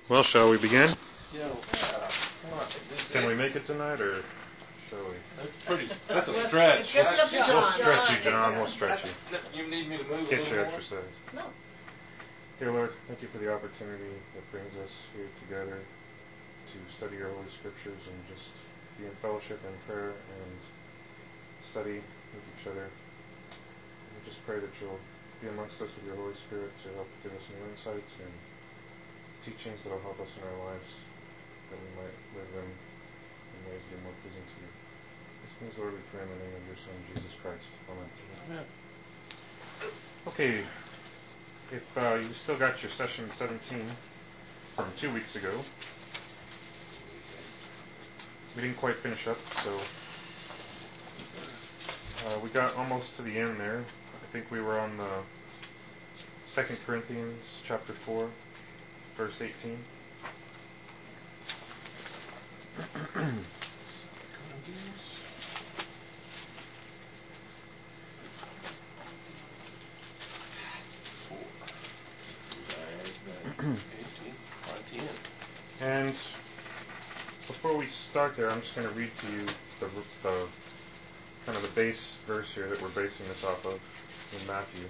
Well, shall we begin? Yeah. Can we make it tonight, or shall we? That's a stretch. We'll stretch you, John. We'll stretch you. You need me to move Get a little your more? exercise. No. Dear Lord, thank you for the opportunity that brings us here together to study your Holy Scriptures and just be in fellowship and prayer and study with each other. And we just pray that you'll be amongst us with your Holy Spirit to help give us new insights and teachings that will help us in our lives, that we might live them in ways that are more pleasing to you. These things, Lord, we pray in the name of your Son, Jesus Christ. Amen. Okay, if you still got your session 17 from 2 weeks ago, we didn't quite finish up, so we got almost to the end there. I think we were on the 2 Corinthians chapter 4, verse 18. And before we start there, I'm just going to read to you the kind of the base verse here that we're basing this off of in Matthew.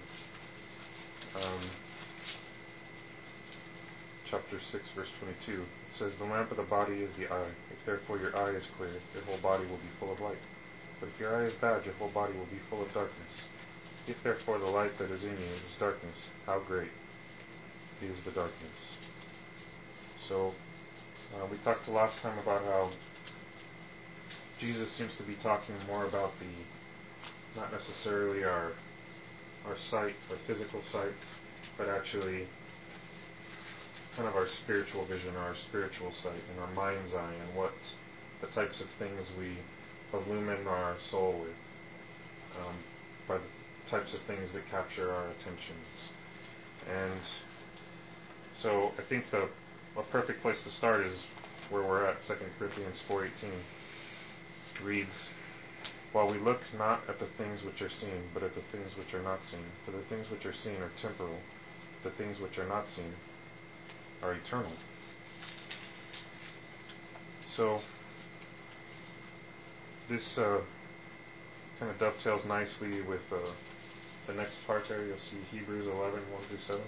Chapter 6, verse 22. It says, "The lamp of the body is the eye. If therefore your eye is clear, your whole body will be full of light. But if your eye is bad, your whole body will be full of darkness. If therefore the light that is in you is darkness, how great is the darkness?" So, we talked last time about how Jesus seems to be talking more about not necessarily our sight, our physical sight, but actually kind of our spiritual vision, or our spiritual sight, and our mind's eye, and what the types of things we illumine our soul with, by the types of things that capture our attentions. And so I think a perfect place to start is where we're at. 2 Corinthians 4:18 reads, "While we look not at the things which are seen, but at the things which are not seen. For the things which are seen are temporal, the things which are not seen are eternal." So this kind of dovetails nicely with the next part there. You'll see Hebrews 11, 1 through 7.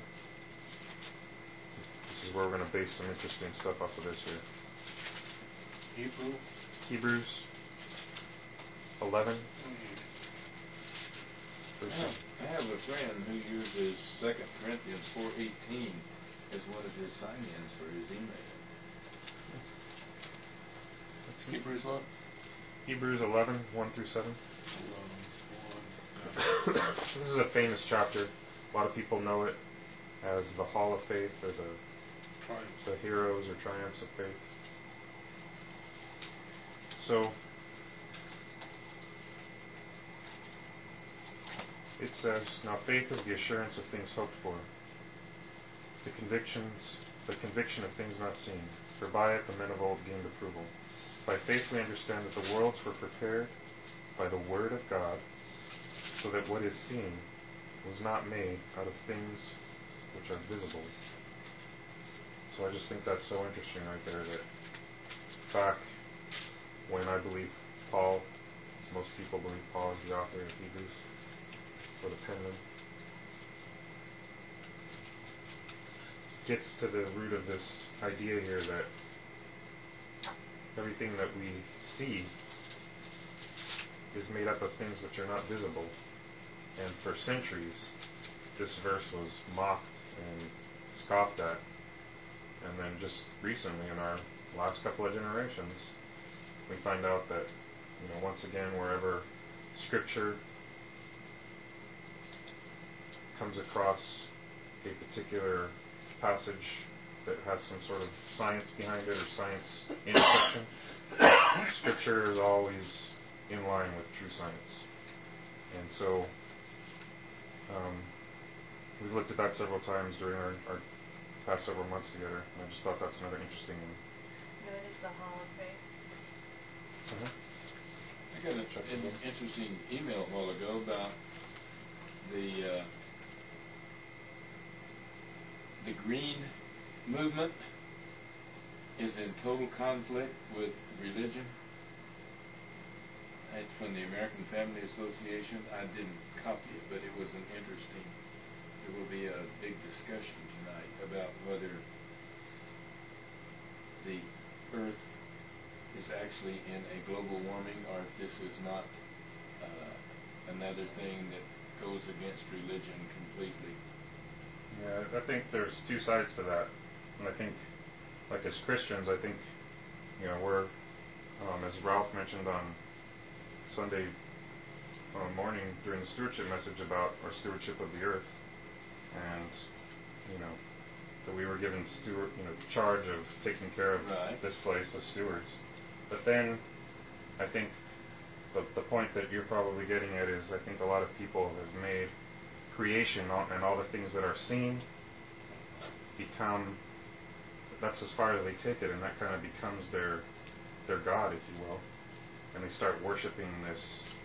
This is where we're going to base some interesting stuff off of this here. Hebrews 11. I have a friend who uses 2 Corinthians 4:18 as one of his sign-ins for his email. Hebrews what? Hebrews 11, 1 through 7. This is a famous chapter. A lot of people know it as the Hall of Faith, or the heroes or triumphs of faith. So it says, "Now faith is the assurance of things hoped for, the conviction of things not seen. For by it the men of old gained approval. By faith we understand that the worlds were prepared by the word of God, so that what is seen was not made out of things which are visible." So I just think that's so interesting right there, that back when I believe Paul, as most people believe Paul is the author of Hebrews, or the penman, gets to the root of this idea here that everything that we see is made up of things which are not visible. And for centuries, this verse was mocked and scoffed at. And then just recently, in our last couple of generations, we find out that, once again, wherever Scripture comes across a particular passage that has some sort of science behind it, or science intersection, Scripture is always in line with true science. And so we've looked at that several times during our past several months together, and I just thought that's another interesting one. Known as the Hall of Faith. I got an interesting email a while ago about the green movement is in total conflict with religion. It's from the American Family Association. I didn't copy it, but it was an interesting. There will be a big discussion tonight about whether the Earth is actually in a global warming, or if this is not another thing that goes against religion completely. Yeah, I think there's two sides to that, and I think, like as Christians, I think, we're, as Ralph mentioned on Sunday morning during the stewardship message about our stewardship of the earth, and that we were given charge of taking care of this place as stewards. But then I think the point that you're probably getting at is, I think a lot of people have made creation and all the things that are seen become, that's as far as they take it, and that kind of becomes their God, if you will. And they start worshiping this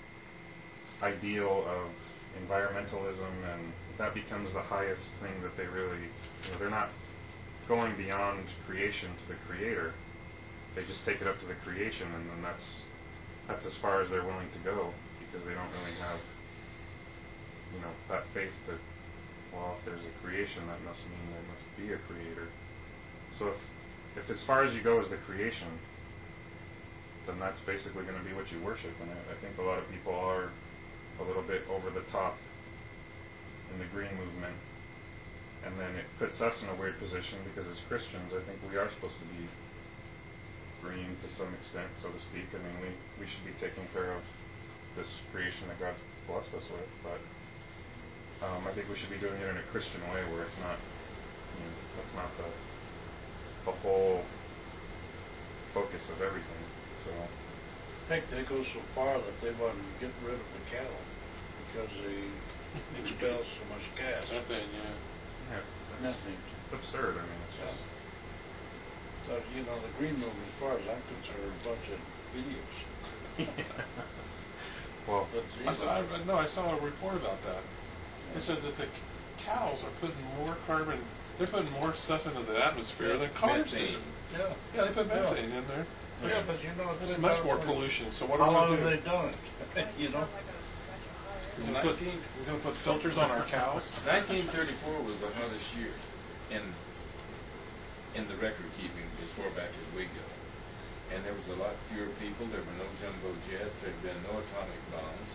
ideal of environmentalism, and that becomes the highest thing that they really, they're not going beyond creation to the Creator. They just take it up to the creation, and then that's as far as they're willing to go, because they don't really have, that faith that, well, if there's a creation, that must mean there must be a Creator. So if as far as you go is the creation, then that's basically going to be what you worship. And I think a lot of people are a little bit over the top in the green movement, and then it puts us in a weird position, because as Christians, I think we are supposed to be green to some extent, so to speak. I mean, we should be taking care of this creation that God's blessed us with, but I think we should be doing it in a Christian way, where it's not, that's not the whole focus of everything. So, Heck, they go so far that they want to get rid of the cattle because they expel so much gas. Methane, yeah, Methane. It's absurd. I mean, it's just. So, the green movement, as far as I'm concerned, are a bunch of idiots. Well, I saw a report about that. They said that the cows are putting more carbon, they're putting more stuff into the atmosphere than cars do. Yeah. Yeah, they put methane in there. Yeah, but it's much more pollution. So what how are long we have do? they done it? We're going to put filters on our cows. 1934 was the hottest year in the record keeping as far back as we go. And there was a lot fewer people. There were no jumbo jets. There had been no atomic bombs.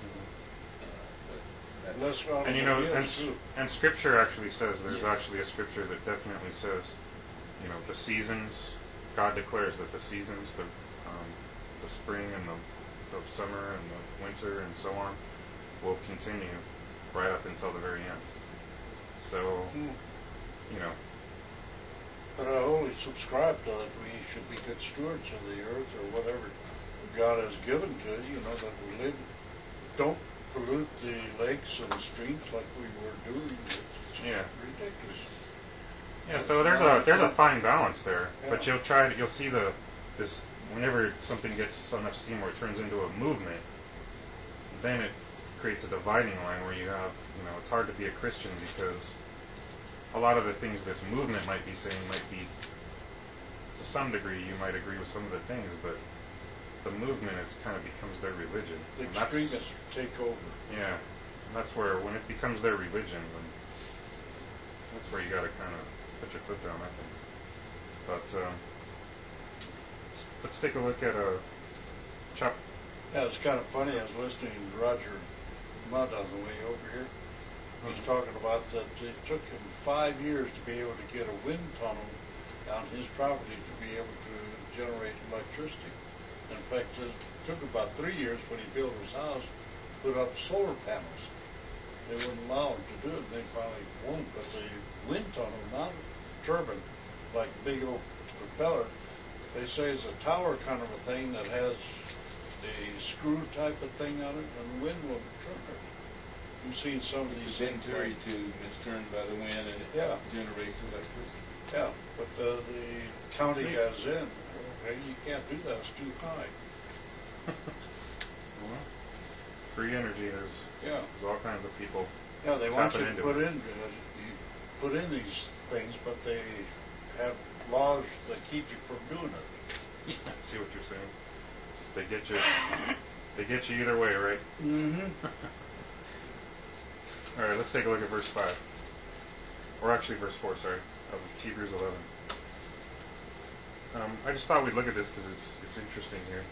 And Scripture actually says, there's actually a Scripture that definitely says, the seasons, God declares that the seasons, the spring and the summer and the winter and so on, will continue right up until the very end. So, But I wholly subscribe to that we should be good stewards of the earth, or whatever God has given to us, that we live. Don't pollute the lakes and streams like we were doing. It's ridiculous. Yeah, so there's a fine balance there, but you'll see this whenever something gets enough steam where it turns into a movement, then it creates a dividing line where you have, it's hard to be a Christian, because a lot of the things this movement might be saying might be, to some degree, you might agree with some of the things, but the movement kind of becomes their religion. The extremists take over. Yeah, and that's where, when it becomes their religion, that's where you got to kind of put your foot down, I think. But let's take a look at Chuck. Yeah, it's kind of funny. I was listening to Roger Mudd on the way over here. He's talking about that it took him 5 years to be able to get a wind tunnel on his property to be able to generate electricity. In fact, it took about 3 years when he built his house to put up solar panels. They wouldn't allow him to do it, and they finally won't. But the wind tunnel, not a turbine, like a big old propeller, they say is a tower kind of a thing that has the screw type of thing on it, and the wind will turn it. You've seen some of these things. Venturi tube is turned by the wind, and it generates electricity. Yeah, but the county has in, okay, you can't do that, it's too high. Well, free energy, there's all kinds of people. Yeah, they want you to put in these things, but they have laws that keep you from doing it. I see what you're saying. Just they get you either way, right? Mm-hmm. All right, let's take a look at verse 5. Or actually verse 4, sorry, of Hebrews 11. I just thought we'd look at this because it's interesting here.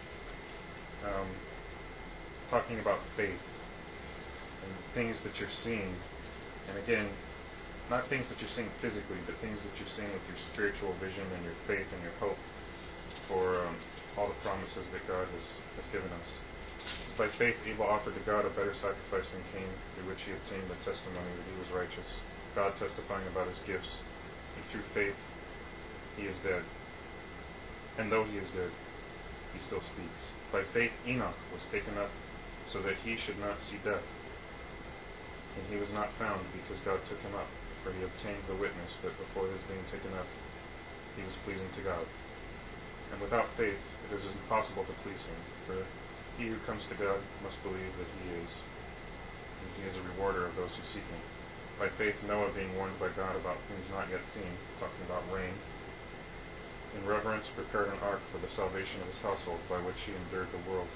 Talking about faith and things that you're seeing. And again, not things that you're seeing physically, but things that you're seeing with your spiritual vision and your faith and your hope for all the promises that God has given us. It's by faith Abel offered to God a better sacrifice than Cain, through which he obtained the testimony that he was righteous, God testifying about his gifts. And through faith he is dead. And though he is dead, he still speaks. By faith Enoch was taken up so that he should not see death. And he was not found because God took him up, for he obtained the witness that before his being taken up he was pleasing to God. And without faith it is impossible to please him, for he who comes to God must believe that he is, and he is a rewarder of those who seek him. By faith Noah, being warned by God about things not yet seen, talking about rain, in reverence prepared an ark for the salvation of his household, by which he condemned the world,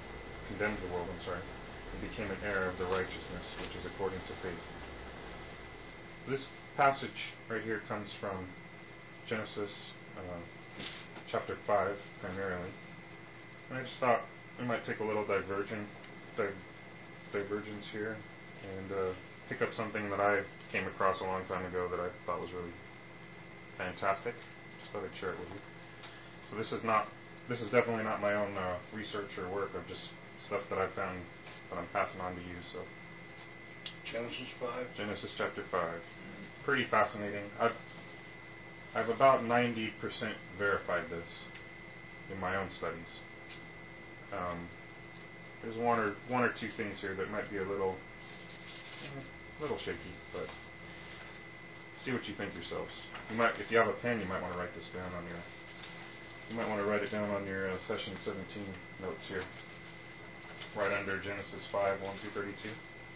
and became an heir of the righteousness which is according to faith. So this passage right here comes from Genesis chapter 5 primarily. And I just thought we might take a little divergence here and pick up something that I came across a long time ago that I thought was really fantastic. Just thought I'd share it with you. So this is definitely not my own research or work of just stuff that I found that I'm passing on to you. So Genesis 5? Genesis chapter 5. Pretty fascinating. I've about 90% verified this in my own studies. There's one or two things here that might be a little shaky, but see what you think yourselves. If you have a pen, you might want to write this down on your. You might want to write it down on your session 17 notes here, right under Genesis 5, 1 through 32.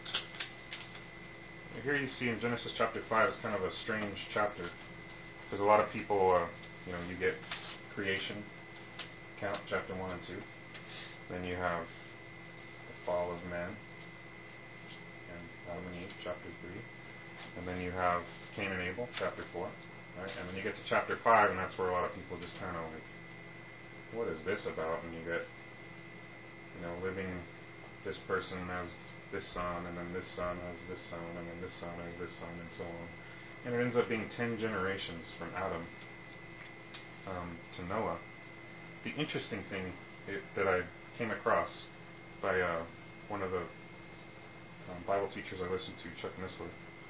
Here you see in Genesis chapter 5 is kind of a strange chapter, because a lot of people, you get creation account, chapter 1 and 2. Then you have the fall of man, and Adam and Eve, chapter 3. And then you have Cain and Abel, chapter 4. Right? And then you get to chapter 5, and that's where a lot of people just kind of like, what is this about? And you get, living this person as this son, and then this son as this son, and then this son as this son, and so on. And it ends up being 10 generations from Adam to Noah. The interesting thing that I came across by one of the Bible teachers I listened to, Chuck Missler,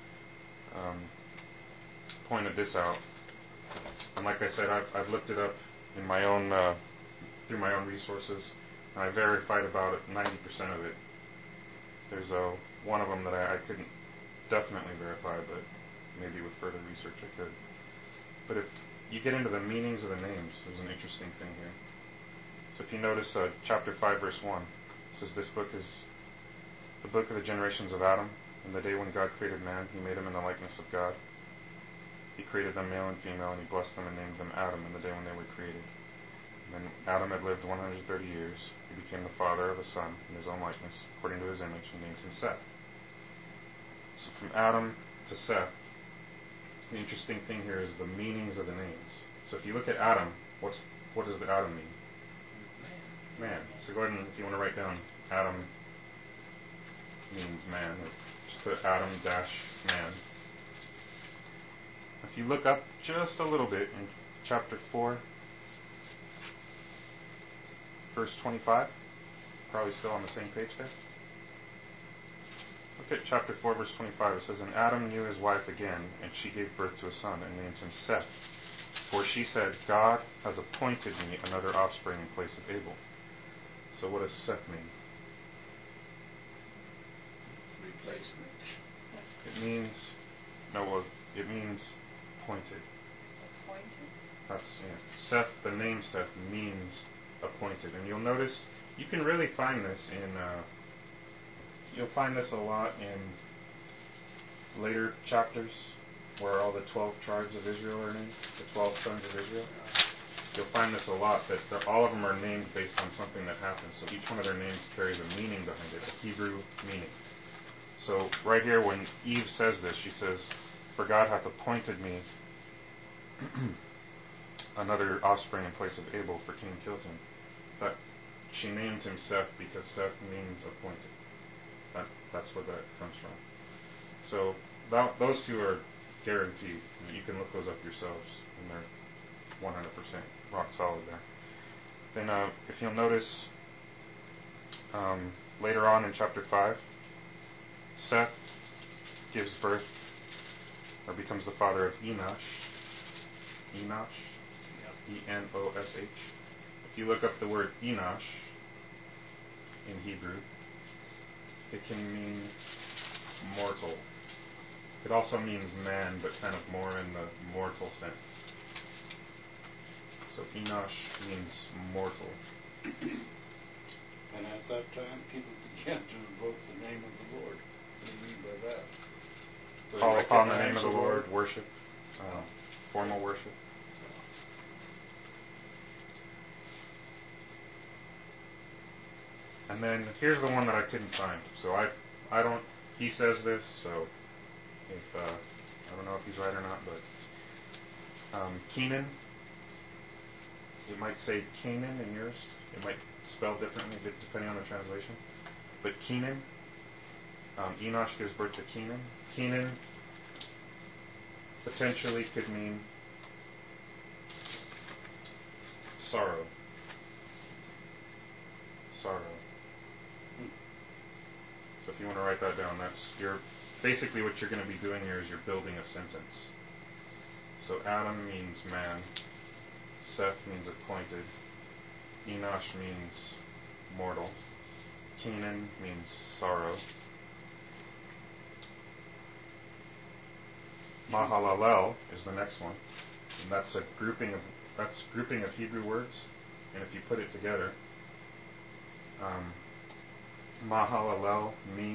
pointed this out. And like I said, I've looked it up in my own through my own resources, and I verified about 90% of it. There's one of them that I couldn't definitely verify, but maybe with further research I could. But if you get into the meanings of the names, there's an interesting thing here. So if you notice chapter 5 verse 1, it says this book is the book of the generations of Adam. In the day when God created man, he made him in the likeness of God. He created them male and female, and he blessed them and named them Adam in the day when they were created. And when Adam had lived 130 years, he became the father of a son in his own likeness, according to his image, and named him Seth. So from Adam to Seth, the interesting thing here is the meanings of the names. So if you look at Adam, what does the Adam mean? Man. So go ahead and, if you want to write down Adam means man, or just put Adam dash man. If you look up just a little bit in chapter 4, verse 25, probably still on the same page there. Look at chapter 4, verse 25. It says, And Adam knew his wife again, and she gave birth to a son, and named him Seth. For she said, God has appointed me another offspring in place of Abel. So what does Seth mean? Replacement. It means appointed. Appointed? That's Seth. The name Seth means appointed, and you'll notice you can really find this in. You'll find this a lot in later chapters where all the 12 tribes of Israel are named, the 12 sons of Israel. You'll find this a lot, that all of them are named based on something that happened. So each one of their names carries a meaning behind it, a Hebrew meaning. So right here, when Eve says this, she says, "For God hath appointed me another offspring in place of Abel, for Cain killed him." That she named him Seth because Seth means appointed. That's where that comes from. So those two are guaranteed. You can look those up yourselves, and they're 100% rock solid there. Then if you'll notice, later on in chapter 5, Seth gives birth, or becomes the father of Enosh. Enosh? E-N-O-S-H. If you look up the word Enosh in Hebrew, it can mean mortal. It also means man, but kind of more in the mortal sense. So Enosh means mortal. And at that time, people began to invoke the name of the Lord. What do you mean by that? Call upon the name of the Lord, worship, formal worship. And then here's the one that I couldn't find. So I don't. He says this, so if I don't know if he's right or not, but Kenan. You might say Canaan in yours. It might spell differently depending on the translation. But Kenan, Enosh gives birth to Kenan. Kenan potentially could mean sorrow. Sorrow. So if you want to write that down, basically what you're going to be doing here is you're building a sentence. So Adam means man. Seth means appointed. Enosh means mortal. Kenan means sorrow. Mahalalel is the next one, and that's grouping of Hebrew words. And if you put it together, Mahalalel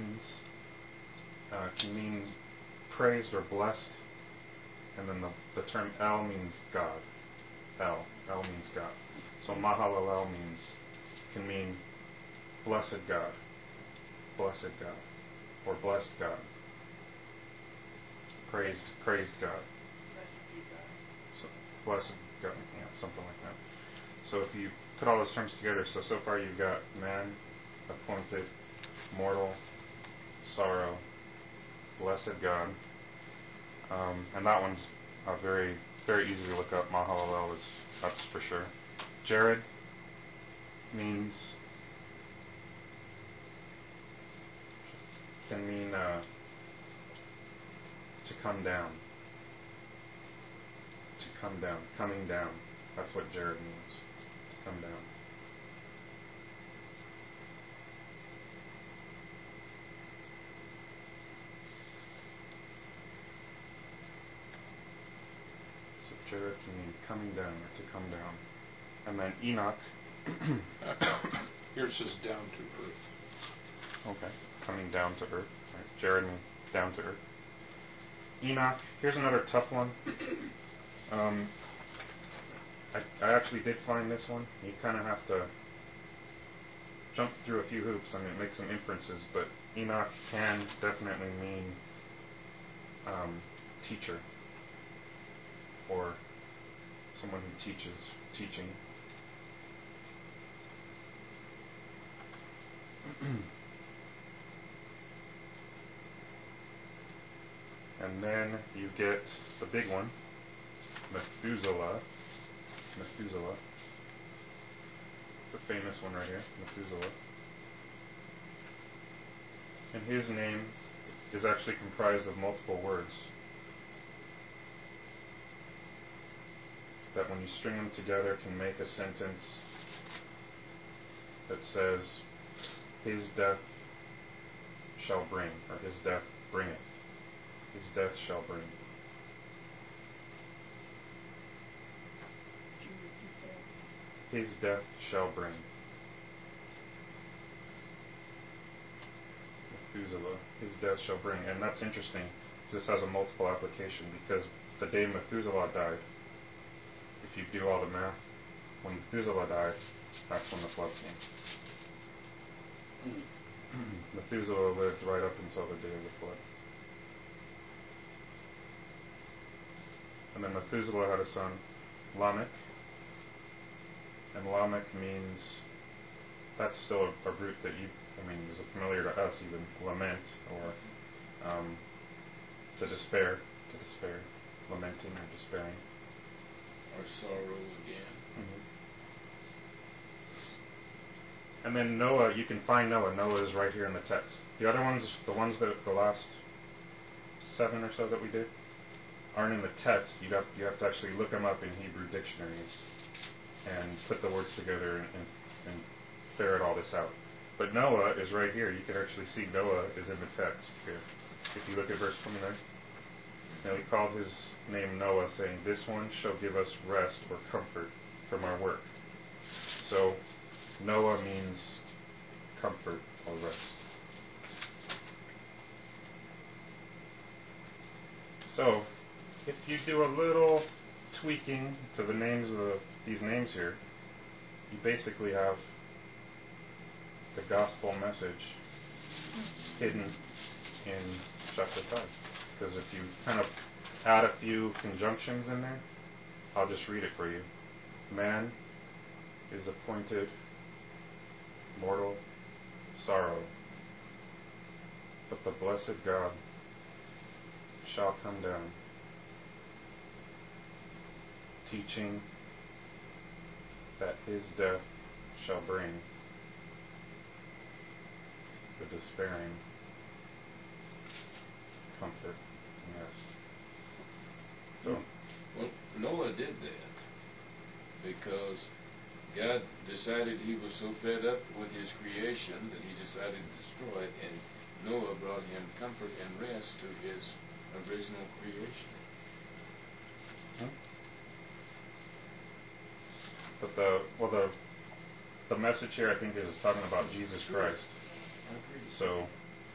can mean praised or blessed, and then the term El means God. El means God. So Mahalalel can mean blessed God, or blessed God, praised God. So, blessed God, yeah, something like that. So if you put all those terms together, so far you've got man, appointed, mortal, sorrow, blessed God, and that one's very, very easy to look up. Mahalalel that's for sure. Jared can mean to come down. To come down, coming down. That's what Jared means. To come down. Jared can mean coming down or to come down. And then Enoch. Here it says down to earth. Okay, coming down to earth. Right. Jared means down to earth. Enoch, here's another tough one. I actually did find this one. You kind of have to jump through a few hoops. I mean, make some inferences, but Enoch can definitely mean teacher, or someone who teaching. And then you get the big one, Methuselah. The famous one right here, Methuselah. And his name is actually comprised of multiple words that when you string them together can make a sentence that says, his death shall bring, or his death bringeth. His death shall bring. His death shall bring. Methuselah, his death shall bring. And that's interesting. this has a multiple application because the day Methuselah died, if you do all the math, when Methuselah died, that's when the flood came. Methuselah lived right up until the day of the flood. And then Methuselah had a son, Lamech. And Lamech means, that's still a root that is familiar to us even, lament, or to despair, lamenting or despairing. Or sorrow again. Mm-hmm. And then Noah, you can find Noah. Noah is right here in the text. The other ones, the last 7 or so that we did, aren't in the text. You have to actually look them up in Hebrew dictionaries and put the words together and ferret all this out. But Noah is right here. You can actually see Noah is in the text here. If you look at verse 29. Now he called his name Noah, saying, "This one shall give us rest or comfort from our work." So Noah means comfort or rest. So if you do a little tweaking to the names of these names here, you basically have the gospel message hidden in chapter 5. Because if you kind of add a few conjunctions in there, I'll just read it for you. Man is appointed mortal sorrow, but the blessed God shall come down, teaching that his death shall bring the despairing comfort and rest. So, well, Noah did that because God decided he was so fed up with his creation that he decided to destroy it, and Noah brought him comfort and rest to his original creation. But the message here, I think, is talking about Jesus Christ. So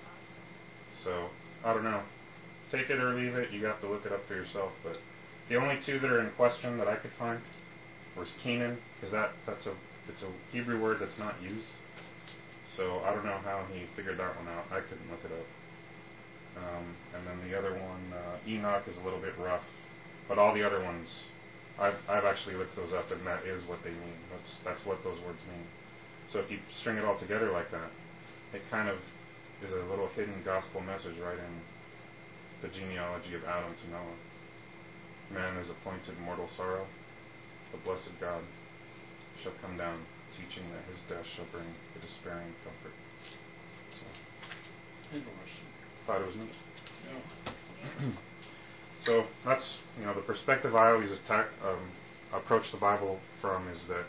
I don't know. Take it or leave it. You have to look it up for yourself. But the only two that are in question that I could find was Kenan, because it's a Hebrew word that's not used. So I don't know how he figured that one out. I couldn't look it up. And then the other one, Enoch, is a little bit rough. But all the other ones, I've actually looked those up, and that is what they mean. That's what those words mean. So if you string it all together like that, it kind of is a little hidden gospel message right in the genealogy of Adam to Noah. Man is appointed mortal sorrow. The blessed God shall come down, teaching that his death shall bring the despairing comfort. So, Interesting. thought it was neat. Yeah. So that's, the perspective I always approach the Bible from is that,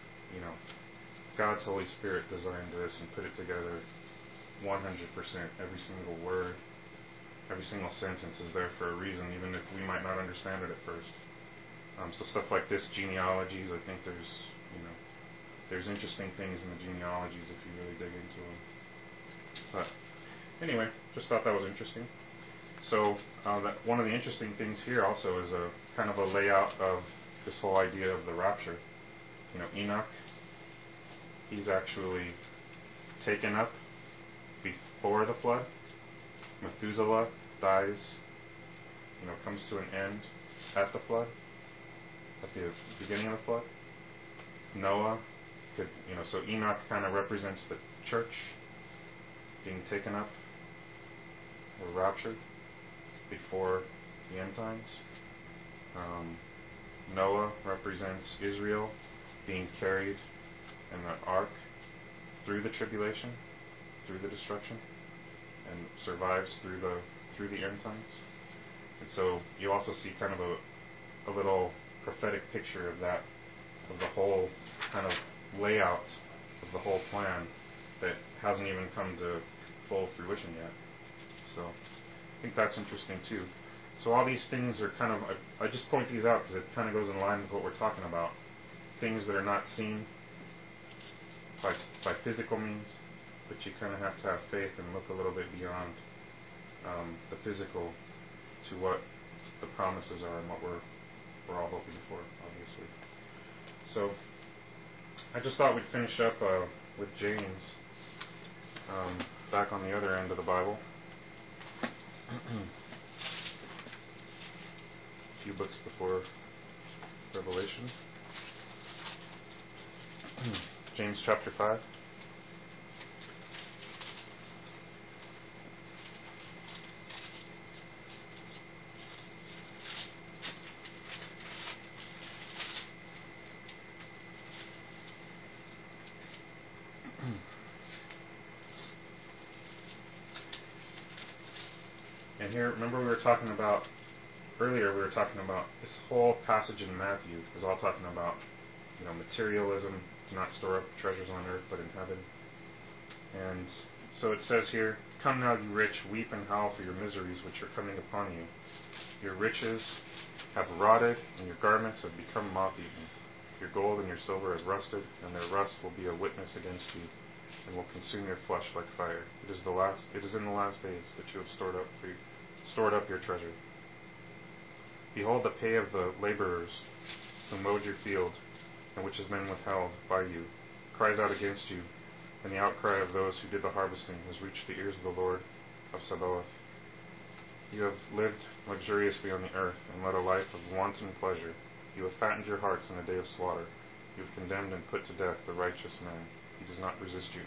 God's Holy Spirit designed this and put it together 100%. Every single word, every single sentence is there for a reason, even if we might not understand it at first. So stuff like this, genealogies, I think there's interesting things in the genealogies if you really dig into them. But anyway, just thought that was interesting. So one of the interesting things here also is a kind of a layout of this whole idea of the rapture. Enoch, he's actually taken up before the flood. Methuselah dies, comes to an end at the flood, at the beginning of the flood. Noah so Enoch kind of represents the church being taken up or raptured before the end times. Noah represents Israel being carried in the ark through the tribulation, through the destruction, and survives through the end times. And so you also see kind of a little prophetic picture of that, of the whole kind of layout of the whole plan that hasn't even come to full fruition yet. So I think that's interesting too. So all these things are kind of, I just point these out because it kind of goes in line with what we're talking about. Things that are not seen by physical means, but you kind of have to have faith and look a little bit beyond the physical to what the promises are and what we're all hoping for, obviously. So I just thought we'd finish up with James, back on the other end of the Bible. A few books before Revelation. James chapter 5. And here, remember we were talking about, earlier we were talking about this whole passage in Matthew is all talking about, materialism, do not store up treasures on earth but in heaven. And so it says here, "Come now, you rich, weep and howl for your miseries which are coming upon you. Your riches have rotted, and your garments have become moth-eaten. Your gold and your silver have rusted, and their rust will be a witness against you, and will consume your flesh like fire. It is in the last days that you have stored up your treasure. Behold, the pay of the laborers who mowed your field, and which has been withheld by you, cries out against you, and the outcry of those who did the harvesting has reached the ears of the Lord of Sabaoth. You have lived luxuriously on the earth, and led a life of wanton pleasure. You have fattened your hearts in a day of slaughter. You have condemned and put to death the righteous man. He does not resist you."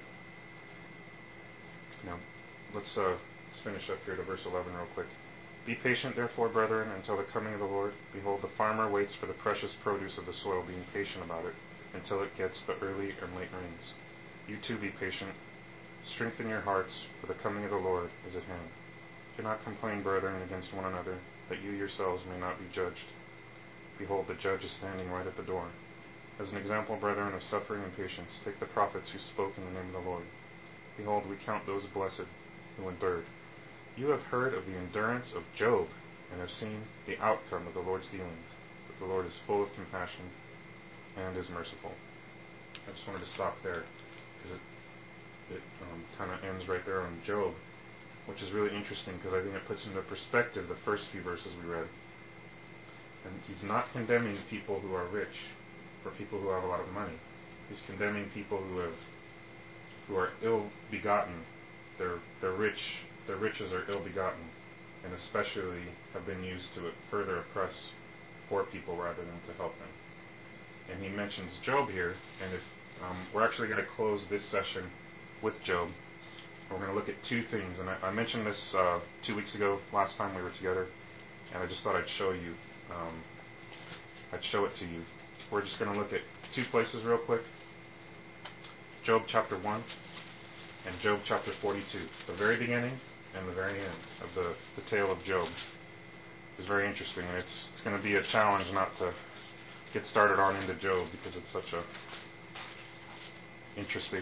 Now, let's finish up here to verse 11 real quick. "Be patient, therefore, brethren, until the coming of the Lord. Behold, the farmer waits for the precious produce of the soil, being patient about it, until it gets the early and late rains. You too be patient. Strengthen your hearts, for the coming of the Lord is at hand. Do not complain, brethren, against one another, that you yourselves may not be judged. Behold, the judge is standing right at the door. As an example, brethren, of suffering and patience, take the prophets who spoke in the name of the Lord. Behold, we count those blessed who endured. You have heard of the endurance of Job, and have seen the outcome of the Lord's dealings, that the Lord is full of compassion and is merciful." I just wanted to stop there, because it kind of ends right there on Job, which is really interesting, because I think it puts into perspective the first few verses we read. And he's not condemning people who are rich, or people who have a lot of money. He's condemning people who are ill-begotten. Their riches are ill-begotten, and especially have been used to further oppress poor people rather than to help them. And he mentions Job here, and we're actually going to close this session with Job. We're going to look at two things, and I mentioned this 2 weeks ago, last time we were together, and I just thought I'd show you. I'd show it to you. We're just going to look at two places real quick. Job chapter 1 and Job chapter 42. The very beginning and the very end of the tale of Job is very interesting, and it's going to be a challenge not to get started on into Job, because it's such a interesting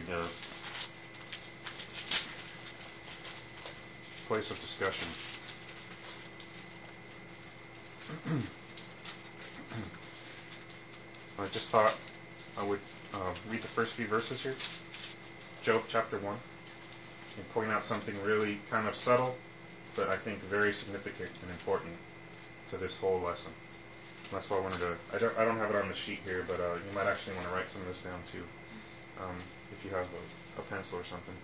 place of discussion. I just thought I would read the first few verses here. Job chapter 1. And point out something really kind of subtle, but I think very significant and important to this whole lesson. And that's why I wanted to. I don't have it on the sheet here, but you might actually want to write some of this down too, if you have a pencil or something.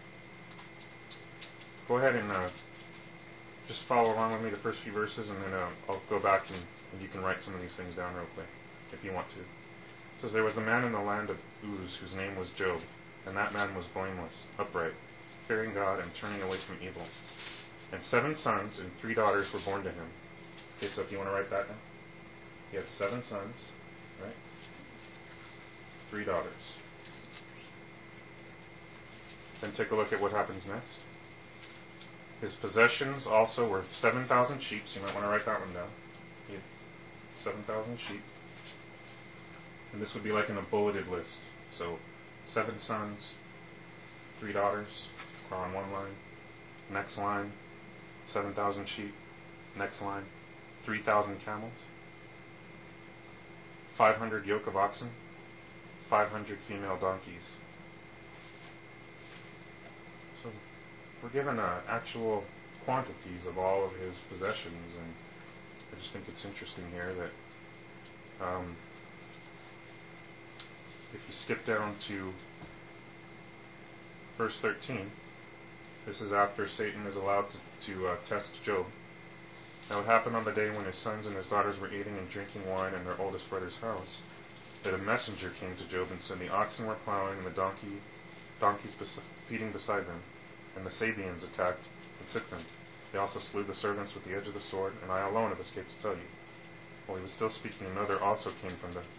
Go ahead and just follow along with me the first few verses, and then I'll go back and you can write some of these things down real quick if you want to. It says, "There was a man in the land of Uz whose name was Job, and that man was blameless, upright, fearing God and turning away from evil. And 7 sons and 3 daughters were born to him." Okay, so if you want to write that down. He had 7 sons, right? 3 daughters. Then take a look at what happens next. His possessions also were 7,000 sheep, so you might want to write that one down. He had 7,000 sheep. And this would be like in a bulleted list. So 7 sons, 3 daughters are on one line. Next line, 7,000 sheep. Next line, 3,000 camels. 500 yoke of oxen. 500 female donkeys. So we're given actual quantities of all of his possessions, and I just think it's interesting here that if you skip down to verse 13, this is after Satan is allowed to test Job. Now it happened on the day when his sons and his daughters were eating and drinking wine in their oldest brother's house, that a messenger came to Job and said, the oxen were plowing and the donkeys feeding beside them, and the Sabeans attacked and took them. They also slew the servants with the edge of the sword, and I alone have escaped to tell you. While he was still speaking, another also came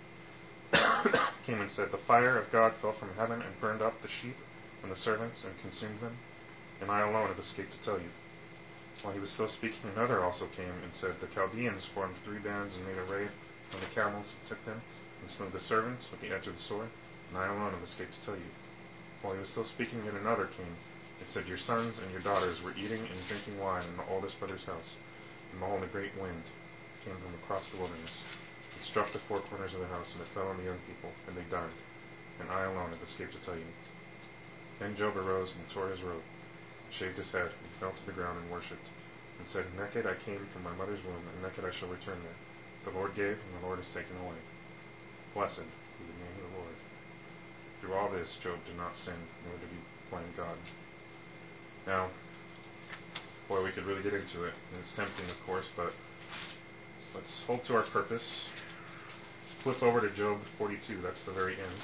and said, the fire of God fell from heaven and burned up the sheep and the servants and consumed them, and I alone have escaped to tell you. While he was still speaking, another also came and said, the Chaldeans formed 3 bands and made a raid on the camels and took them, and slew the servants with the edge of the sword, and I alone have escaped to tell you. While he was still speaking, yet another came and said, your sons and your daughters were eating and drinking wine in the oldest brother's house, and behold, a great wind came from across the wilderness. It struck the 4 corners of the house, and it fell on the young people, and they died, and I alone have escaped to tell you. Then Job arose and tore his robe, shaved his head, and fell to the ground and worshipped, and said, naked I came from my mother's womb, and naked I shall return there. The Lord gave, and the Lord has taken away. Blessed be the name of the Lord. Through all this, Job did not sin, nor did he blame God. Now, boy, we could really get into it, and it's tempting, of course, but let's hold to our purpose. Flip over to Job 42, that's the very end.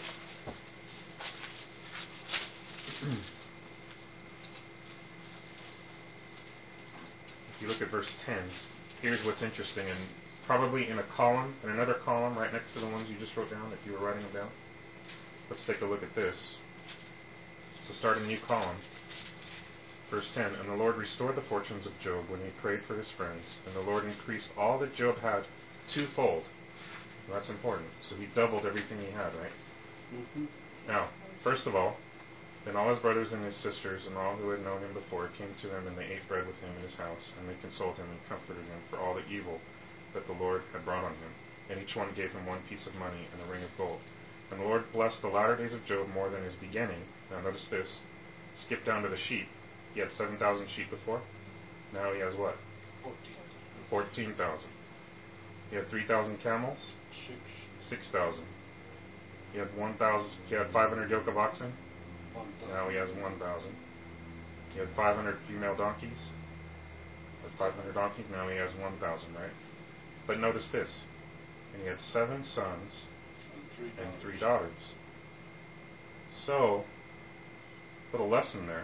If you look at verse 10, here's what's interesting, and probably in a column, in another column right next to the ones you just wrote down, if you were writing them down. Let's take a look at this. So start a new column. Verse 10, and the Lord restored the fortunes of Job when he prayed for his friends, and the Lord increased all that Job had 2-fold. Well, that's important. So he doubled everything he had, right? Mm-hmm. Now, first of all, then all his brothers and his sisters and all who had known him before came to him, and they ate bread with him in his house, and they consoled him and comforted him for all the evil that the Lord had brought on him. And each one gave him 1 piece of money and a ring of gold. And the Lord blessed the latter days of Job more than his beginning. Now notice this. Skip down to the sheep. He had 7,000 sheep before. Now he has what? 14,000. He had 3,000 camels. 6,000. He had 1,000. He had 500 yoke of oxen. Now he has 1,000. He had 500 female donkeys. Or 500 donkeys. Now he has 1,000. Right. But notice this. And he had 7 sons and 3 daughters. So, little lesson there.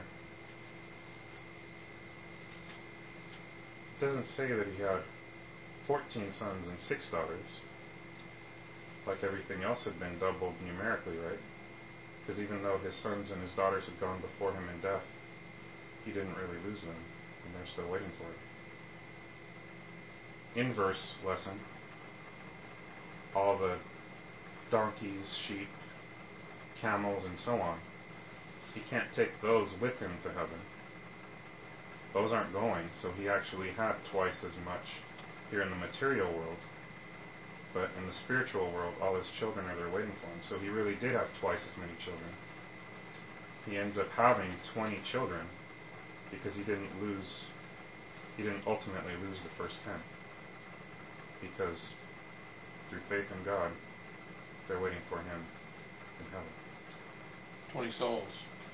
It doesn't say that he had 14 sons and 6 daughters, like everything else had been doubled numerically, right? Because even though his sons and his daughters had gone before him in death, he didn't really lose them, and they're still waiting for it. Inverse lesson. All the donkeys, sheep, camels, and so on. He can't take those with him to heaven. Those aren't going, so he actually had twice as much here in the material world. But in the spiritual world, all his children are there waiting for him. So he really did have twice as many children. He ends up having 20 children because he didn't ultimately lose the first 10. Because through faith in God, they're waiting for him in heaven. 20 souls.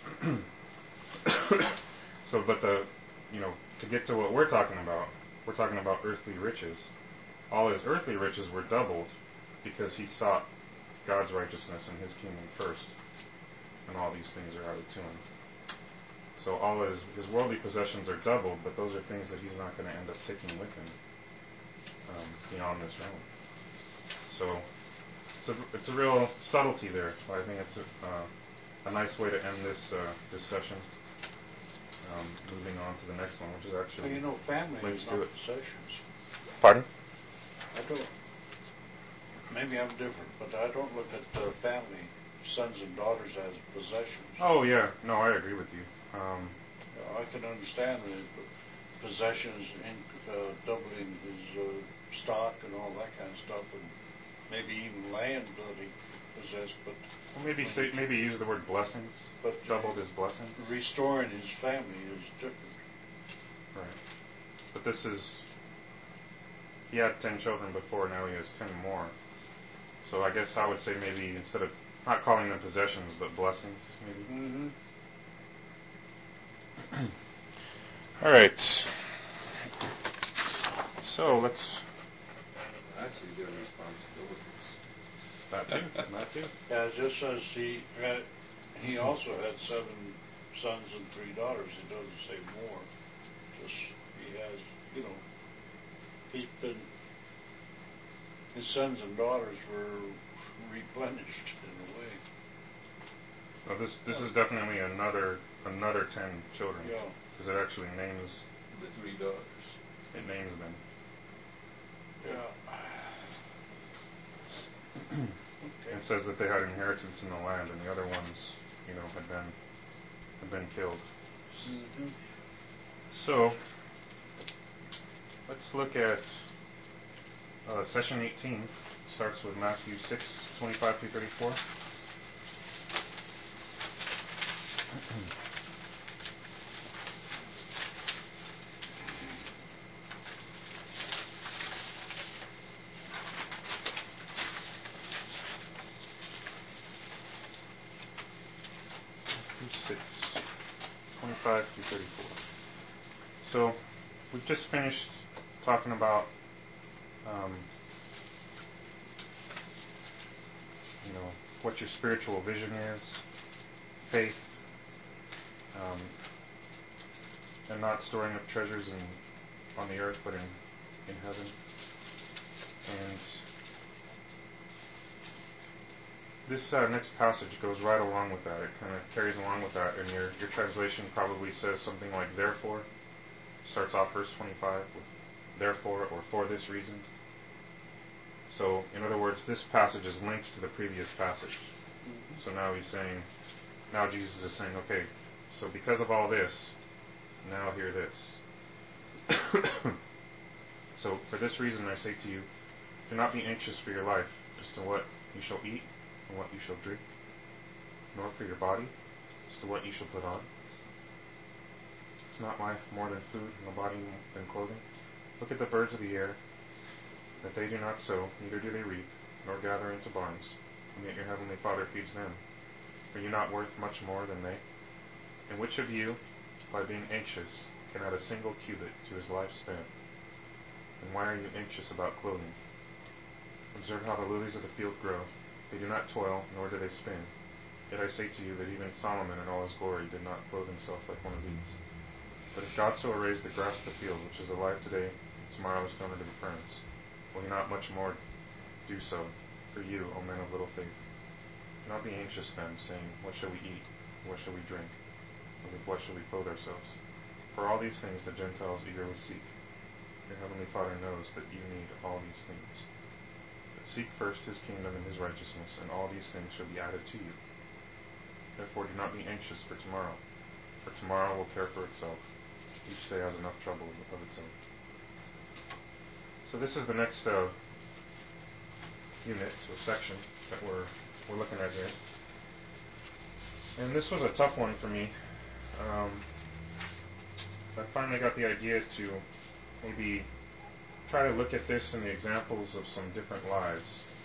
So, but to get to what we're talking about earthly riches. All his earthly riches were doubled because he sought God's righteousness and his kingdom first, and all these things are added to him. So all his worldly possessions are doubled, but those are things that he's not going to end up taking with him beyond this realm. So it's a real subtlety there. I think it's a nice way to end this session. Moving on to the next one, which is actually family links is to not it. possessions. Pardon? I don't. Maybe I'm different, but I don't look at family, sons and daughters, as possessions. Oh yeah, no, I agree with you. I can understand the possessions in doubling his stock and all that kind of stuff, and maybe even land that he possessed. But well, maybe use the word blessings. But doubled his blessings. Restoring his family is different. Right. But this is he had 10 children before, now he has 10 more. So I guess I would say maybe instead of not calling them possessions, but blessings, maybe. Mm-hmm. All right. So let's. Actually, their responsibilities. That too. Yeah, it just says he also had 7 sons and 3 daughters. It doesn't say more. Just he has, his sons and daughters were replenished in a way. Well, this is definitely another 10 children. Yeah. Because it actually names. The 3 daughters. It names them. Yeah. It says that they had inheritance in the land, and the other ones, had been killed. Mm-hmm. So let's look at session 18. Starts with Matthew 6:25 through 34. Matthew 6:25 through 34. So we've just finished talking about what your spiritual vision is, faith, and not storing up treasures on the earth, but in heaven. And this next passage goes right along with that. It kind of carries along with that, and your translation probably says something like "therefore." Starts off verse 25 with "therefore" or "for this reason." So, in other words, this passage is linked to the previous passage. Mm-hmm. So now Jesus is saying, okay, so because of all this, now hear this. So, for this reason I say to you, do not be anxious for your life, as to what you shall eat and what you shall drink, nor for your body, as to what you shall put on. Is not life more than food, and the body than clothing? Look at the birds of the air, that they do not sow, neither do they reap, nor gather into barns, and yet your heavenly Father feeds them. Are you not worth much more than they? And which of you, by being anxious, can add a single cubit to his lifespan? And why are you anxious about clothing? Observe how the lilies of the field grow. They do not toil, nor do they spin. Yet I say to you that even Solomon in all his glory did not clothe himself like one of these. But if God so arrays the grass of the field, which is alive today, and tomorrow is thrown into the furnace, will he not much more do so for you, O men of little faith? Do not be anxious then, saying, what shall we eat? What shall we drink? Or with what shall we clothe ourselves? For all these things the Gentiles eagerly seek. Your heavenly Father knows that you need all these things. But seek first his kingdom and his righteousness, and all these things shall be added to you. Therefore do not be anxious for tomorrow will care for itself. Each day has enough trouble of its own. So this is the next unit or section that we're looking at here. And this was a tough one for me. I finally got the idea to maybe try to look at this in the examples of some different lives.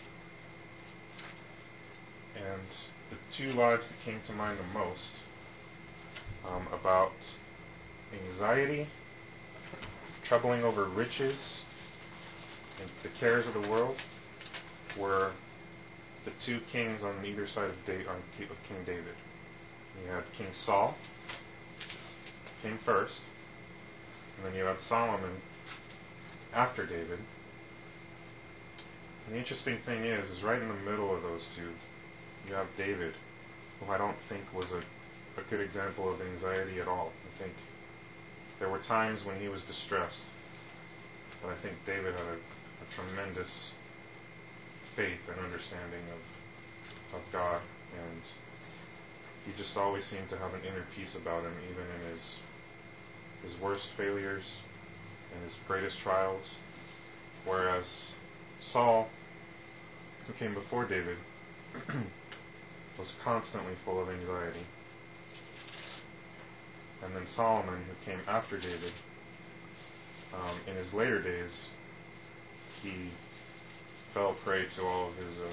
And the 2 lives that came to mind the most about anxiety, troubling over riches, and the cares of the world were the 2 kings on either side of King David. You had King Saul, king first, and then you had Solomon after David. And the interesting thing is right in the middle of those 2, you have David, who I don't think was a good example of anxiety at all. I think there were times when he was distressed, but I think David had a tremendous faith and understanding of God, and he just always seemed to have an inner peace about him, even in his worst failures and his greatest trials. Whereas Saul, who came before David, was constantly full of anxiety. And then Solomon, who came after David, in his later days, he fell prey to all of his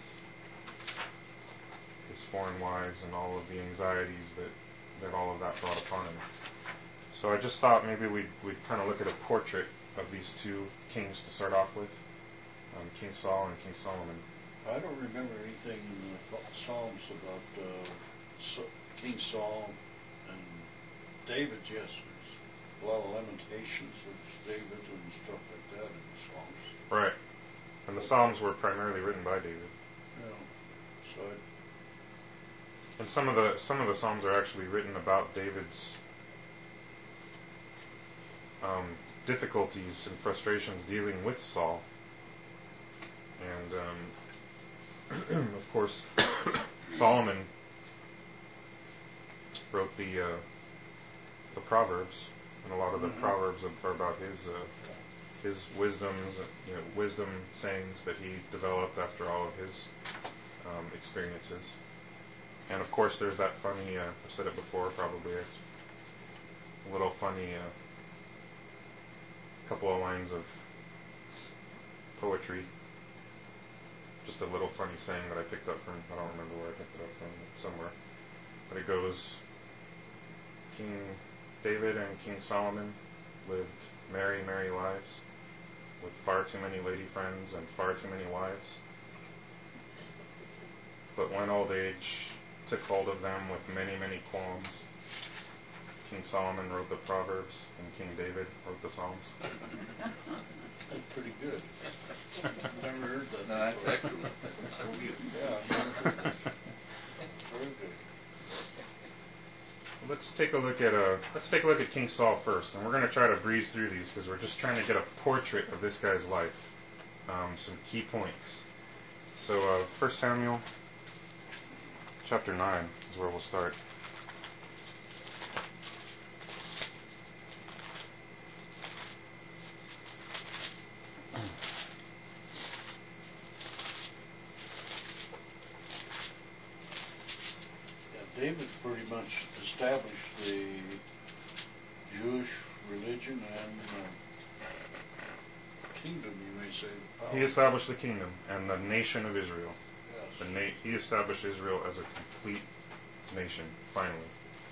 foreign wives and all of the anxieties that all of that brought upon him. So I just thought maybe we'd kind of look at a portrait of these two kings to start off with, King Saul and King Solomon. I don't remember anything in the Psalms about King Saul and David. Yes, there's a lot of lamentations of David and stuff like that in the Psalms. Right. And the Psalms were primarily written by David. Yeah. So and some of the Psalms are actually written about David's difficulties and frustrations dealing with Saul. And of course, Solomon wrote the Proverbs, and a lot of the Proverbs are about his wisdoms, wisdom sayings that he developed after all of his experiences. And of course, there's that funny, I've said it before probably, a little funny couple of lines of poetry. Just a little funny saying that I picked up from, I don't remember where I picked it up from, somewhere. But it goes, King David and King Solomon lived merry, merry lives with far too many lady friends and far too many wives. But when old age took hold of them with many, many qualms, King Solomon wrote the Proverbs and King David wrote the Psalms. that's pretty good. Never heard that. No, that's before. excellent. That's good. Yeah. Very good. Let's take a look at King Saul first, and we're going to try to breeze through these because we're just trying to get a portrait of this guy's life. Some key points. So 1 Samuel chapter 9 is where we'll start. David pretty much established the Jewish religion and kingdom, you may say. He established the kingdom and the nation of Israel. Yes. He established Israel as a complete nation, finally.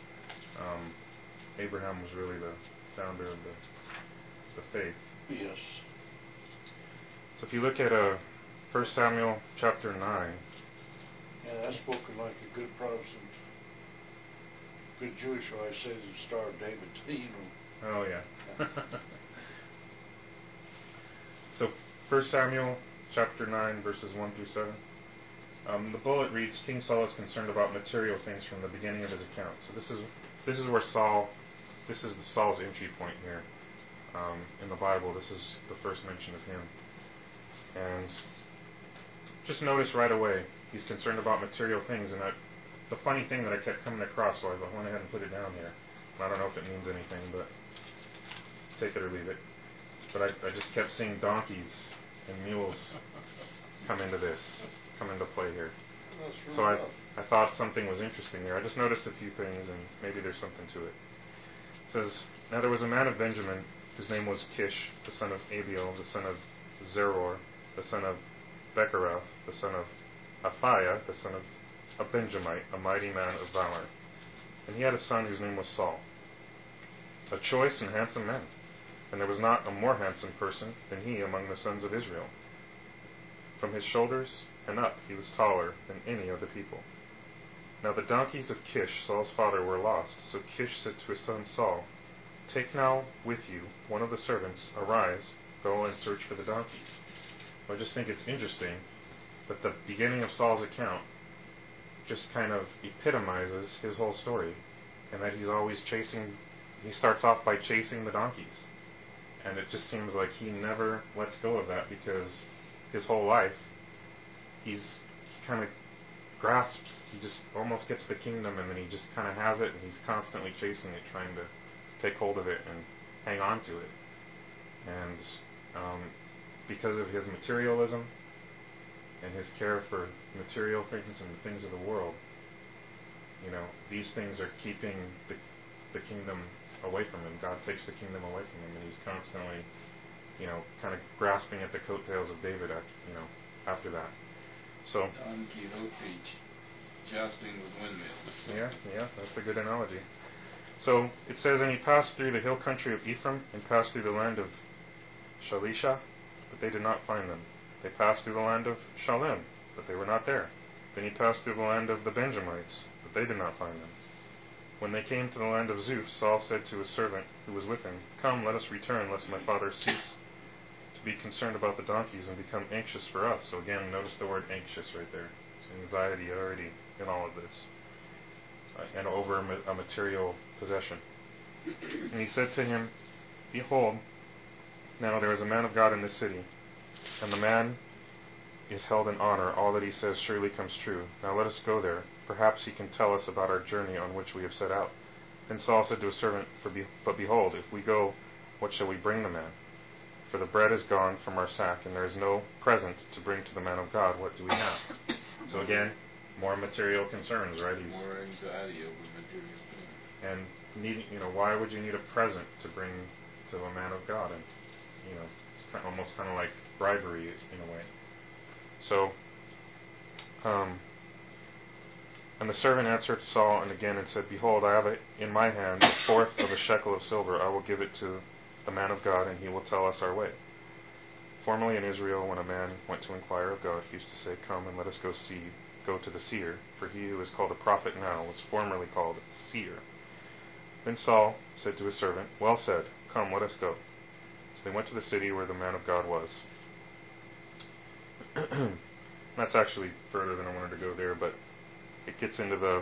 Abraham was really the founder of the faith. Yes. So if you look at 1 Samuel chapter 9, Yeah, that's spoken like a good Protestant, good Jewish, so I say the Star of David, oh yeah. So 1 Samuel chapter 9 verses 1 through 7. The bullet reads, King Saul is concerned about material things from the beginning of his account. So this is where this is Saul's entry point here. In the Bible, this is the first mention of him. And just notice right away, he's concerned about material things. And the funny thing that I kept coming across, so I went ahead and put it down here. I don't know if it means anything, but take it or leave it. But I just kept seeing donkeys and mules come into play here. So I thought something was interesting there. I just noticed a few things, and maybe there's something to it. It says, Now there was a man of Benjamin, whose name was Kish, the son of Abiel, the son of Zeror, the son of Bechorath, the son of Aphiah, the son of a Benjamite, a mighty man of valor. And he had a son whose name was Saul, a choice and handsome man. And there was not a more handsome person than he among the sons of Israel. From his shoulders and up he was taller than any of the people. Now the donkeys of Kish, Saul's father, were lost. So Kish said to his son Saul, Take now with you one of the servants, arise, go and search for the donkeys. I just think it's interesting that the beginning of Saul's account just kind of epitomizes his whole story, and that he's always he starts off by chasing the donkeys. And it just seems like he never lets go of that, because his whole life, he kind of grasps, he just almost gets the kingdom, and then he just kind of has it, and he's constantly chasing it, trying to take hold of it and hang on to it. And because of his materialism and his care for material things and the things of the world, these things are keeping the kingdom away from him. God takes the kingdom away from him, and he's constantly kind of grasping at the coattails of David, after that. So, Don Quixote jousting with windmills. yeah, that's a good analogy. So it says, and he passed through the hill country of Ephraim and passed through the land of Shalisha, but they did not find them. They passed through the land of Shalem, but they were not there. Then he passed through the land of the Benjamites, but they did not find them. When they came to the land of Zuph, Saul said to his servant who was with him, Come, let us return, lest my father cease to be concerned about the donkeys and become anxious for us. So again, notice the word anxious right there. There's anxiety already in all of this. And over a material possession. And he said to him, Behold, now there is a man of God in this city, and the man is held in honor. All that he says surely comes true. Now let us go there. Perhaps he can tell us about our journey on which we have set out. Then Saul said to his servant, But behold, if we go, what shall we bring the man? For the bread is gone from our sack, and there is no present to bring to the man of God. What do we have? So again, more material concerns, right? More anxiety over material things. And needing, why would you need a present to bring to a man of God? And it's almost kind of like bribery in a way. So, and the servant answered Saul and again and said, Behold, I have in my hand a fourth of a shekel of silver. I will give it to the man of God, and he will tell us our way. Formerly in Israel, when a man went to inquire of God, he used to say, Come and let us go to the seer, for he who is called a prophet now was formerly called seer. Then Saul said to his servant, Well said, come, let us go. So they went to the city where the man of God was. That's actually further than I wanted to go there, but it gets into the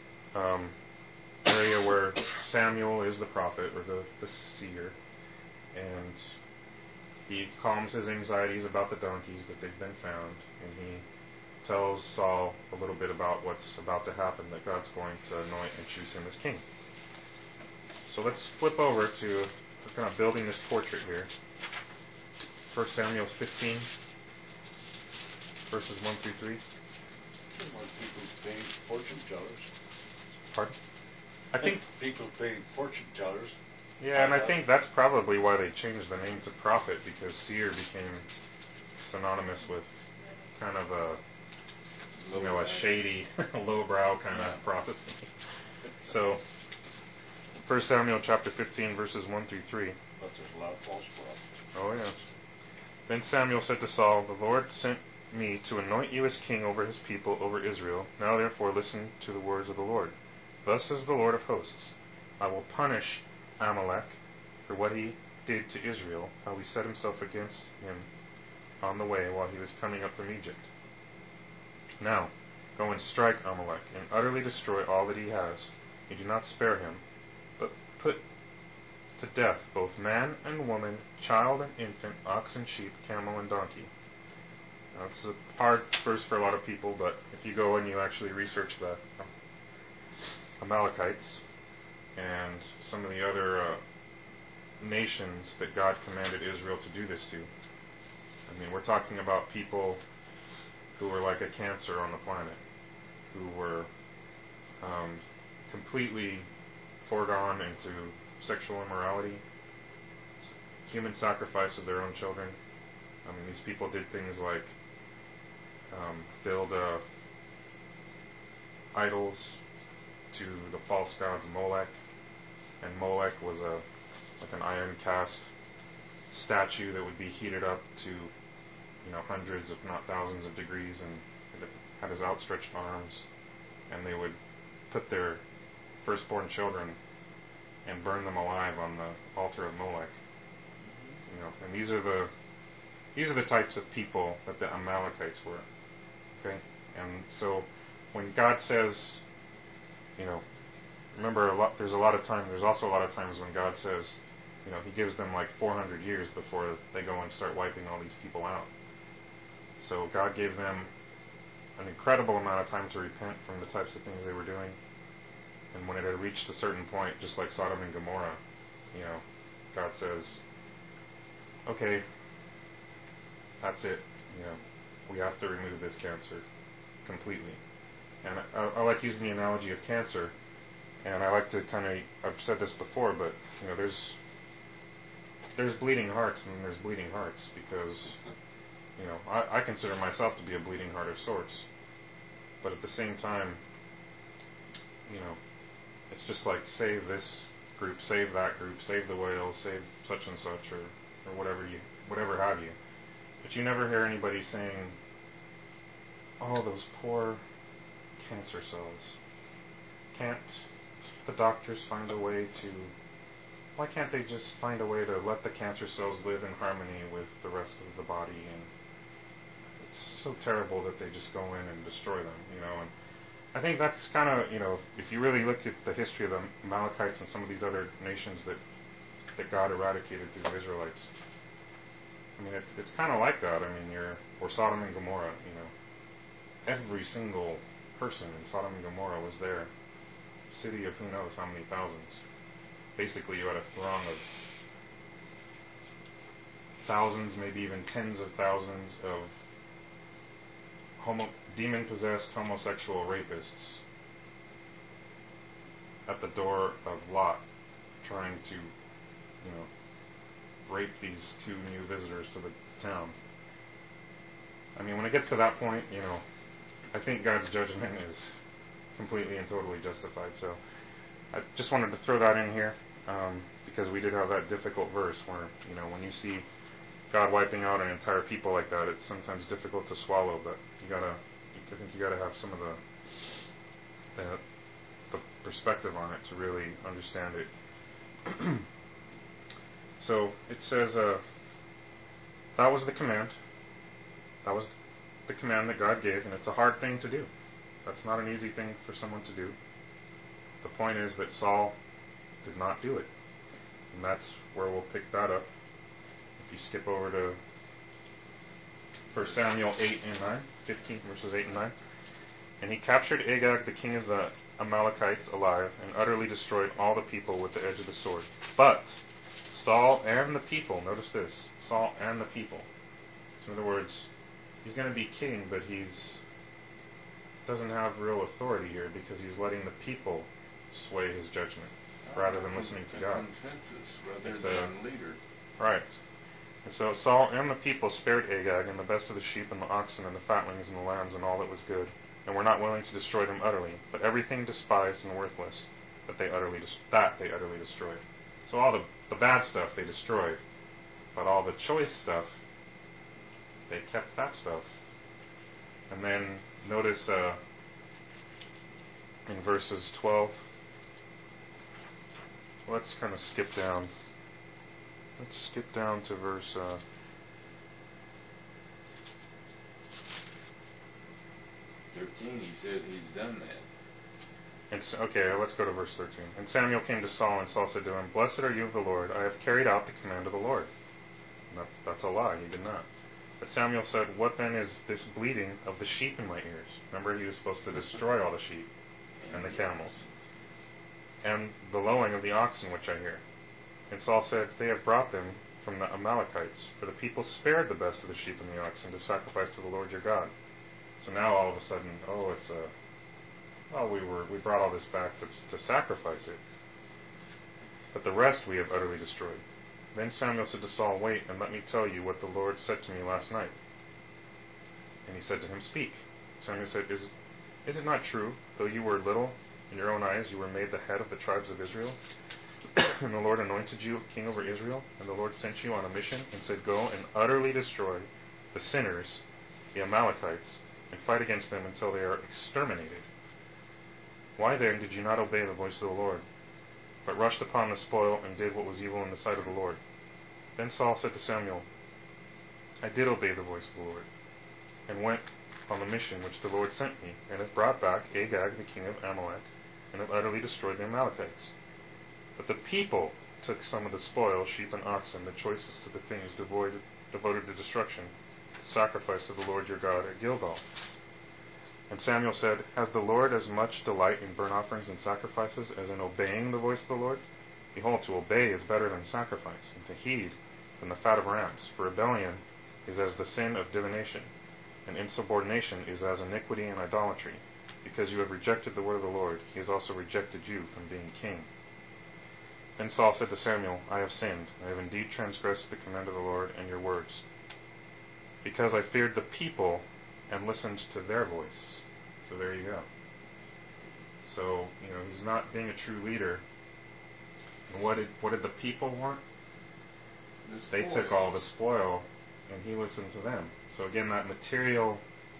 area where Samuel is the prophet, or the seer, and he calms his anxieties about the donkeys that they've been found, and he tells Saul a little bit about what's about to happen, that God's going to anoint and choose him as king. So let's flip over to, we're kind of building this portrait here. 1 Samuel 15, verses 1 through 3. More people pay fortune tellers. Pardon? I think people pay fortune tellers. Yeah, and I think that's probably why they changed the name to prophet, because seer became synonymous with kind of a shady, lowbrow kind of prophecy. So, 1 Samuel chapter 15, verses 1 through 3. But there's a lot of false prophets. Oh, yes. Then Samuel said to Saul, The Lord sent me to anoint you as king over his people, over Israel. Now therefore listen to the words of the Lord. Thus says the Lord of hosts, I will punish Amalek for what he did to Israel, how he set himself against him on the way while he was coming up from Egypt. Now, go and strike Amalek, and utterly destroy all that he has. You do not spare him, but put to death both man and woman, child and infant, ox and sheep, camel and donkey. Now, it's a hard verse for a lot of people, but if you go and you actually research the Amalekites and some of the other nations that God commanded Israel to do this to, I mean, we're talking about people who were like a cancer on the planet, who were completely foregone into sexual immorality, human sacrifice of their own children. I mean, these people did things like build idols to the false gods Molech, and Molech was like an iron cast statue that would be heated up to hundreds, if not thousands of degrees, and it had his outstretched arms, and they would put their firstborn children and burn them alive on the altar of Molech. And these are the types of people that the Amalekites were. Okay, and so when God says, remember there's also a lot of times when God says, He gives them like 400 years before they go and start wiping all these people out. So God gave them an incredible amount of time to repent from the types of things they were doing. And when it had reached a certain point, just like Sodom and Gomorrah, God says, okay, that's it. We have to remove this cancer completely. And I like using the analogy of cancer, and I like to I've said this before, but there's there's bleeding hearts and there's bleeding hearts because, I consider myself to be a bleeding heart of sorts. But at the same time, it's just like save this group, save that group, save the whales, save such and such, or whatever have you. But you never hear anybody saying, "Oh, those poor cancer cells. Can't the doctors find a way to? Why can't they just find a way to let the cancer cells live in harmony with the rest of the body?" And it's so terrible that they just go in and destroy them, And I think that's kind of, if you really look at the history of the Amalekites and some of these other nations that God eradicated through the Israelites, I mean, it's kind of like that. I mean, or Sodom and Gomorrah, Every single person in Sodom and Gomorrah was there. City of who knows how many thousands. Basically, you had a throng of thousands, maybe even tens of thousands of demon-possessed homosexual rapists at the door of Lot trying to, rape these two new visitors to the town. I mean, when it gets to that point, I think God's judgment is completely and totally justified. So I just wanted to throw that in here because we did have that difficult verse where, when you see God wiping out an entire people like that, it's sometimes difficult to swallow, but I think you gotta have some of the perspective on it to really understand it. So it says, that was the command. That was the command that God gave, and it's a hard thing to do. That's not an easy thing for someone to do. The point is that Saul did not do it. And that's where we'll pick that up. If you skip over to 1 Samuel 8 and 9, 15 verses 8 and 9. And he captured Agag, the king of the Amalekites, alive, and utterly destroyed all the people with the edge of the sword. But Saul and the people, notice this, Saul and the people. So in other words, he's going to be king, but doesn't have real authority here because he's letting the people sway his judgment rather than listening to God. Consensus rather than leader. Right. And so Saul and the people spared Agag and the best of the sheep and the oxen and the fatlings and the lambs and all that was good, and were not willing to destroy them utterly, but everything despised and worthless that they utterly destroyed. So all the bad stuff they destroyed, but all the choice stuff, they kept that stuff. And then notice in verses 12, let's kind of skip down. Let's skip down to verse 13. He said he's done that. Okay, let's go to verse 13. And Samuel came to Saul, and Saul said to him, "Blessed are you of the Lord. I have carried out the command of the Lord." And that's a lie. He did not. But Samuel said, "What then is this bleating of the sheep in my ears?" Remember, he was supposed to destroy all the sheep and the camels. "And the lowing of the oxen which I hear." And Saul said, "They have brought them from the Amalekites, for the people spared the best of the sheep and the oxen to sacrifice to the Lord your God." So now all of a sudden, we brought all this back to sacrifice it. "But the rest we have utterly destroyed." Then Samuel said to Saul, "Wait, and let me tell you what the Lord said to me last night." And he said to him, "Speak." Samuel said, Is it not true, though you were little, in your own eyes you were made the head of the tribes of Israel? And the Lord anointed you king over Israel, and the Lord sent you on a mission, and said, Go and utterly destroy the sinners, the Amalekites, and fight against them until they are exterminated. Why then did you not obey the voice of the Lord, but rushed upon the spoil and did what was evil in the sight of the Lord?" Then Saul said to Samuel, "I did obey the voice of the Lord, and went on the mission which the Lord sent me, and have brought back Agag the king of Amalek, and have utterly destroyed the Amalekites. But the people took some of the spoil, sheep and oxen, the choicest of the things devoted to destruction, to sacrifice to the Lord your God at Gilgal." And Samuel said, "Has the Lord as much delight in burnt offerings and sacrifices as in obeying the voice of the Lord? Behold, to obey is better than sacrifice, and to heed than the fat of rams. For rebellion is as the sin of divination, and insubordination is as iniquity and idolatry. Because you have rejected the word of the Lord, he has also rejected you from being king." Then Saul said to Samuel, I have sinned. I have indeed transgressed the command of the Lord and your words, because I feared the people and listened to their voice. So there you go. So, he's not being a true leader. And what did the people want? They took all the spoil, and he listened to them. So again, that materialism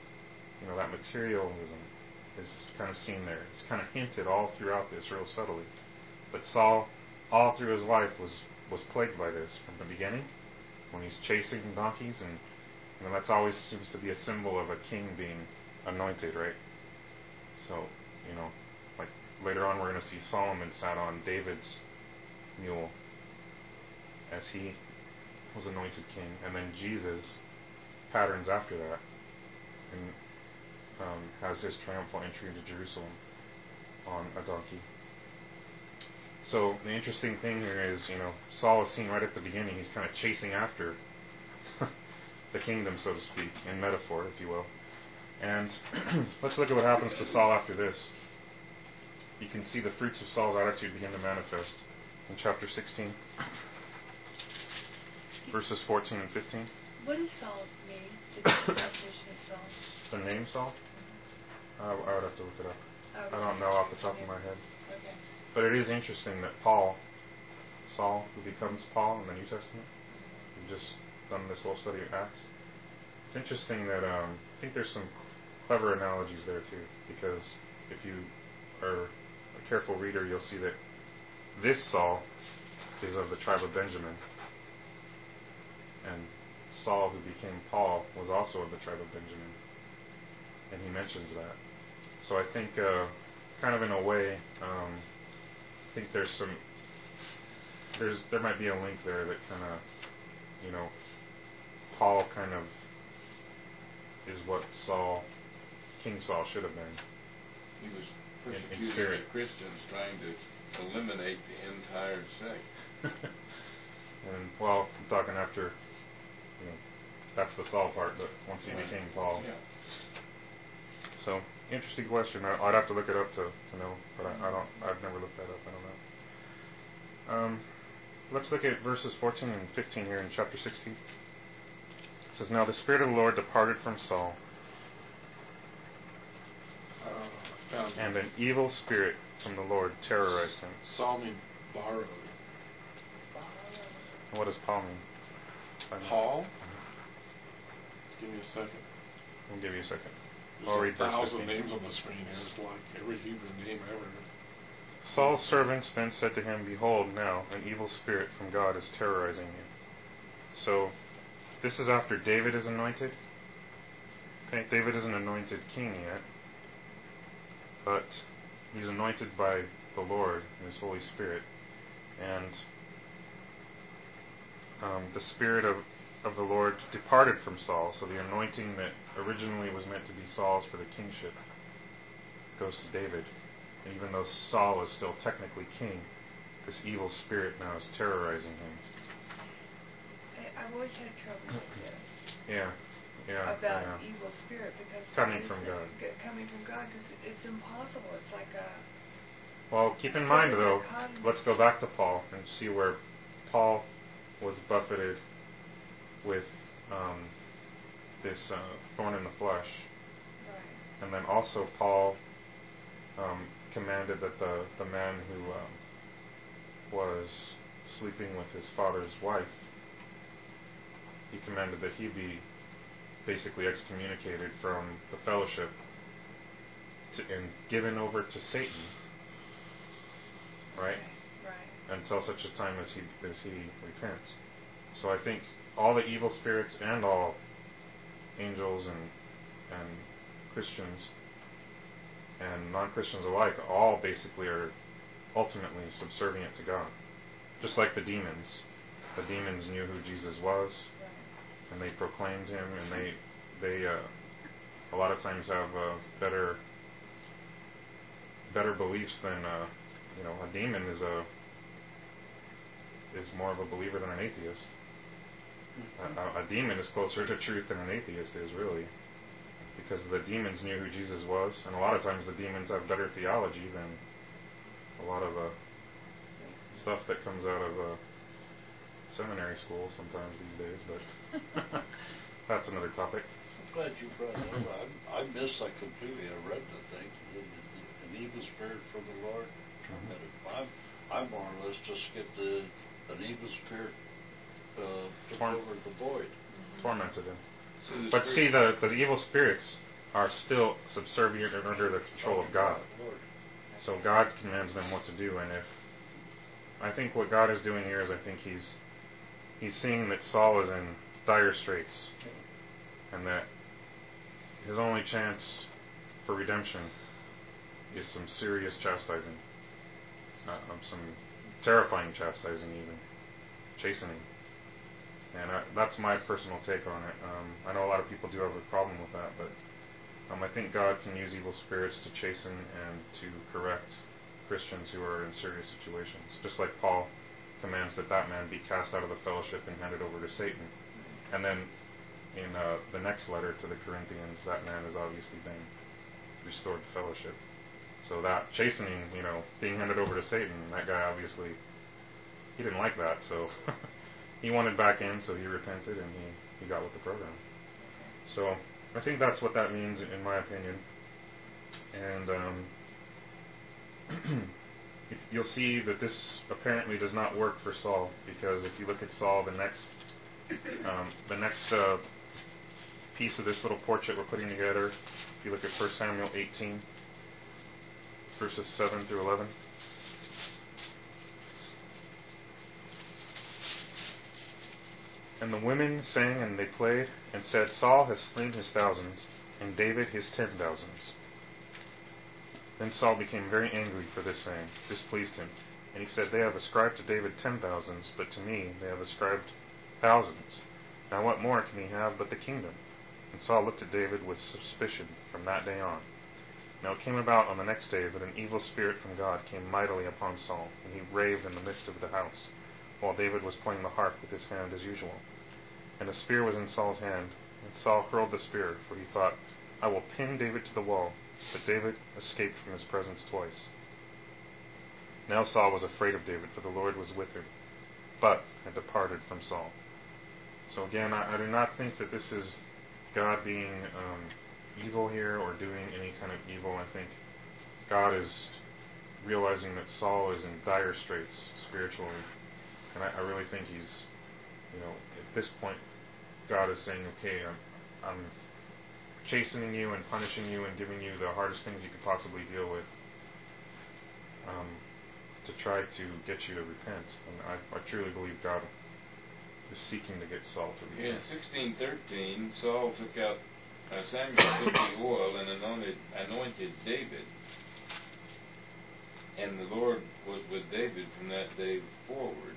is kind of seen there. It's kind of hinted all throughout this real subtly. But Saul, all through his life, was plagued by this from the beginning, when he's chasing donkeys, and that's always seems to be a symbol of a king being anointed, right? So, like later on we're going to see Solomon sat on David's mule as he was anointed king, and then Jesus patterns after that and has his triumphal entry into Jerusalem on a donkey. So the interesting thing here is, Saul is seen right at the beginning. He's kind of chasing after the kingdom, so to speak, in metaphor, if you will. And let's look at what happens to Saul after this. You can see the fruits of Saul's attitude begin to manifest in chapter 16, verses 14 and 15. What does Saul mean? The definition of Saul? The name Saul? I would have to look it up. I don't know off the top of my head. Okay. But it is interesting that Saul, who becomes Paul in the New Testament, we've just done this whole study of Acts. It's interesting that I think there's some clever analogies there too, because if you are a careful reader, you'll see that this Saul is of the tribe of Benjamin, and Saul, who became Paul, was also of the tribe of Benjamin, and he mentions that. So I think, kind of in a way, I think there might be a link there that kind of, Paul kind of is what King Saul should have been. He was in persecuting spirit. the Christians, trying to eliminate the entire sect. And, well, I'm talking after, that's the Saul part, but once he became Paul. Yeah. So, interesting question. I'd have to look it up to know, but I've never looked that up. I don't know. Let's look at verses 14 and 15 here in chapter 16. It says, Now the Spirit of the Lord departed from Saul, and an evil spirit from the Lord terrorized him. Saul means borrowed. And what does Paul mean? Paul? Give me a second. I'll give you a second. There's I'll read verse 1,000 15. names on the screen here. It's like every Hebrew name ever. Saul's servants then said to him, Behold, now an evil spirit from God is terrorizing you. So, this is after David is anointed. Okay, David isn't anointed king yet, but he's anointed by the Lord and His Holy Spirit. And the Spirit of the Lord departed from Saul. So the anointing that originally was meant to be Saul's for the kingship goes to David. And even though Saul is still technically king, this evil spirit now is terrorizing him. I've always had trouble with this. Yeah. About evil spirit, because Coming from God. Coming from God, because it's impossible. It's like a... Well, keep in mind, though, let's go back to Paul and see where Paul was buffeted with this thorn in the flesh. Right. And then also Paul commanded that the man who was sleeping with his father's wife, he commanded that he be basically excommunicated from the fellowship and given over to Satan, right? Right. Until such a time as he repents. So I think all the evil spirits and all angels and Christians and non-Christians alike, all basically are ultimately subservient to God. Just like the demons. The demons knew who Jesus was, and they proclaimed Him, and they a lot of times have better beliefs than a demon is more of a believer than an atheist. A demon is closer to truth than an atheist is, really, because the demons knew who Jesus was, and a lot of times the demons have better theology than a lot of stuff that comes out of seminary school sometimes these days, but that's another topic. I'm glad you brought that up. I missed that completely. I read the thing. An evil spirit from the Lord tormented. I more or less just get an evil spirit took over the void. Tormented him. So the But see, spirit- the evil spirits are still subservient and under the control of God. Lord. So God commands them what to do, and if I think what God is doing here is I think he's seeing that Saul is in dire straits, and that his only chance for redemption is some serious chastising, some terrifying chastising, even chastening. And that's my personal take on it. I know a lot of people do have a problem with that, but I think God can use evil spirits to chasten and to correct Christians who are in serious situations. Just like Paul commands that man be cast out of the fellowship and handed over to Satan. And then in the next letter to the Corinthians, that man has obviously been restored to fellowship. So that chastening, being handed over to Satan, that guy obviously, he didn't like that, so he wanted back in, so he repented and he got with the program. So I think that's what that means, in my opinion. And you'll see that this apparently does not work for Saul, because if you look at Saul, the next piece of this little portrait we're putting together, if you look at 1 Samuel 18, verses 7 through 11. And the women sang and they played, and said, Saul has slain his thousands, and David his 10,000s. Then Saul became very angry for this saying, displeased him. And he said, They have ascribed to David 10,000s, but to me they have ascribed thousands. Now what more can he have but the kingdom? And Saul looked at David with suspicion from that day on. Now it came about on the next day that an evil spirit from God came mightily upon Saul, and he raved in the midst of the house, while David was playing the harp with his hand as usual. And a spear was in Saul's hand, and Saul hurled the spear, for he thought, I will pin David to the wall. But David escaped from his presence twice. Now Saul was afraid of David, for the Lord was with him, but had departed from Saul. So again, I do not think that this is God being evil here or doing any kind of evil. I think God is realizing that Saul is in dire straits spiritually. And I really think he's, at this point, God is saying, okay, I'm chastening you and punishing you and giving you the hardest things you could possibly deal with to try to get you to repent. And I truly believe God is seeking to get Saul to repent. In 16:13, Saul took out, Samuel took the oil and anointed David. And the Lord was with David from that day forward.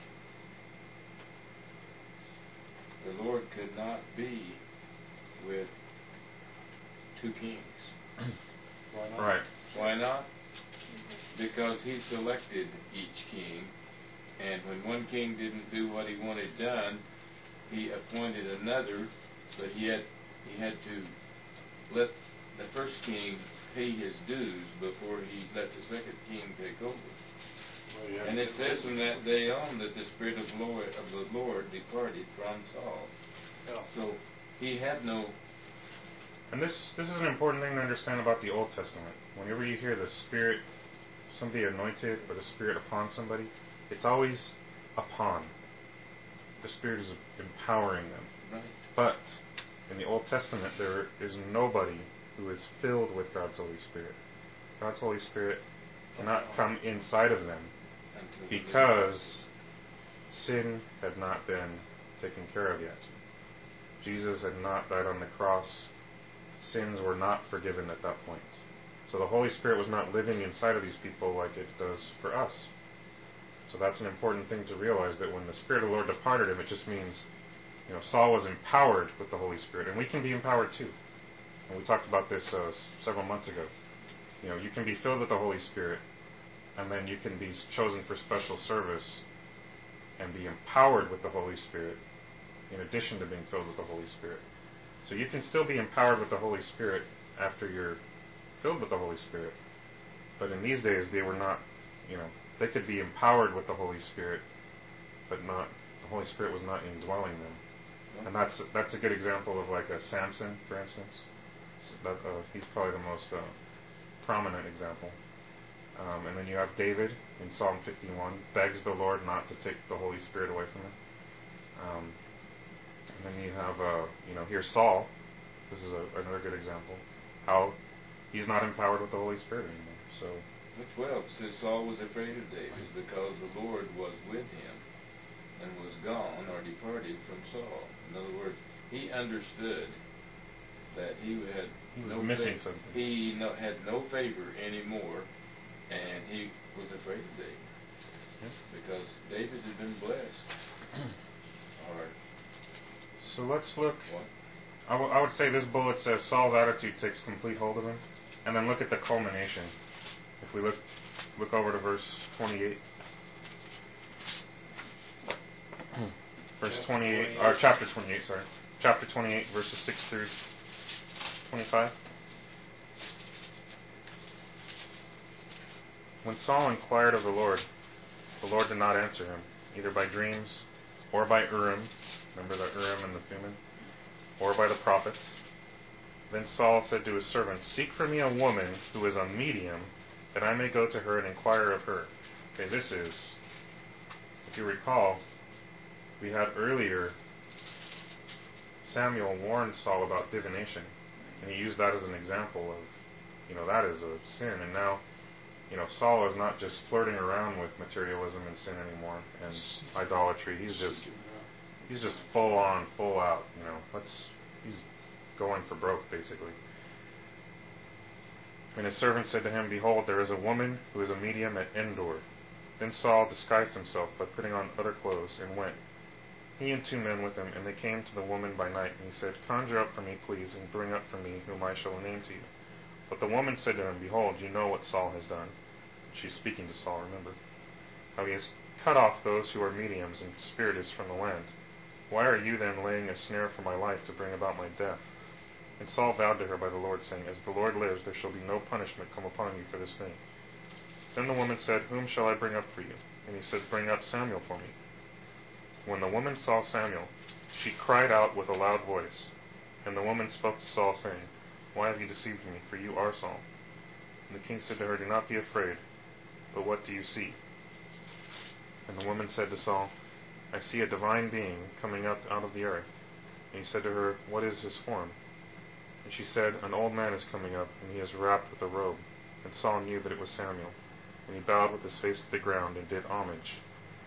The Lord could not be with two kings. Why not? Right. Why not? Because he selected each king, and when one king didn't do what he wanted done, he appointed another, but he had to let the first king pay his dues before he let the second king take over. Well, And it says from that day on that the Spirit of the Lord departed from Saul. Yeah. So he had no... And this is an important thing to understand about the Old Testament. Whenever you hear the Spirit, somebody anointed, or the Spirit upon somebody, it's always upon. The Spirit is empowering them. Right. But in the Old Testament, there is nobody who is filled with God's Holy Spirit. God's Holy Spirit cannot come inside of them because sin had not been taken care of yet. Jesus had not died on the cross. Sins were not forgiven at that point. So the Holy Spirit was not living inside of these people like it does for us. So that's an important thing to realize, that when the Spirit of the Lord departed him, it just means, Saul was empowered with the Holy Spirit, and we can be empowered too. And we talked about this several months ago. You can be filled with the Holy Spirit, and then you can be chosen for special service and be empowered with the Holy Spirit in addition to being filled with the Holy Spirit. So you can still be empowered with the Holy Spirit after you're filled with the Holy Spirit. But in these days, they were not, they could be empowered with the Holy Spirit, but not the Holy Spirit was not indwelling them. No. And that's a good example of like a Samson, for instance. He's probably the most prominent example. And then you have David in Psalm 51, begs the Lord not to take the Holy Spirit away from him. And then you have, here Saul. This is another good example. How he's not empowered with the Holy Spirit anymore. So, The 12 says Saul was afraid of David because the Lord was with him and was gone or departed from Saul. In other words, he understood that he was missing something. He had no favor anymore, and he was afraid of David. Yes. Because David had been blessed. All right. So let's look. What? I would say this bullet says Saul's attitude takes complete hold of him. And then look at the culmination. If we look over to verse 28. Verse 28, or chapter 28, sorry. Chapter 28, verses 6 through 25. When Saul inquired of the Lord did not answer him, either by dreams or by Urim. Remember the Urim and the Thummim? Or by the prophets. Then Saul said to his servants, seek for me a woman who is a medium, that I may go to her and inquire of her. Okay, this is, if you recall, we had earlier Samuel warned Saul about divination, and he used that as an example of, that is a sin. And now, Saul is not just flirting around with materialism and sin anymore and idolatry. He's just full on, full out. He's going for broke, basically. And his servant said to him, behold, there is a woman who is a medium at Endor. Then Saul disguised himself by putting on other clothes and went, he and 2 men with him, and they came to the woman by night. And he said, conjure up for me, please, and bring up for me whom I shall name to you. But the woman said to him, behold, you know what Saul has done. She's speaking to Saul, remember. How he has cut off those who are mediums, and spiritists from the land. Why are you then laying a snare for my life to bring about my death? And Saul vowed to her by the Lord, saying, as the Lord lives, there shall be no punishment come upon you for this thing. Then the woman said, whom shall I bring up for you? And he said, bring up Samuel for me. When the woman saw Samuel, she cried out with a loud voice. And the woman spoke to Saul, saying, why have you deceived me? For you are Saul. And the king said to her, do not be afraid, but what do you see? And the woman said to Saul, I see a divine being coming up out of the earth. And he said to her, what is his form? And she said, an old man is coming up, and he is wrapped with a robe. And Saul knew that it was Samuel. And he bowed with his face to the ground and did homage.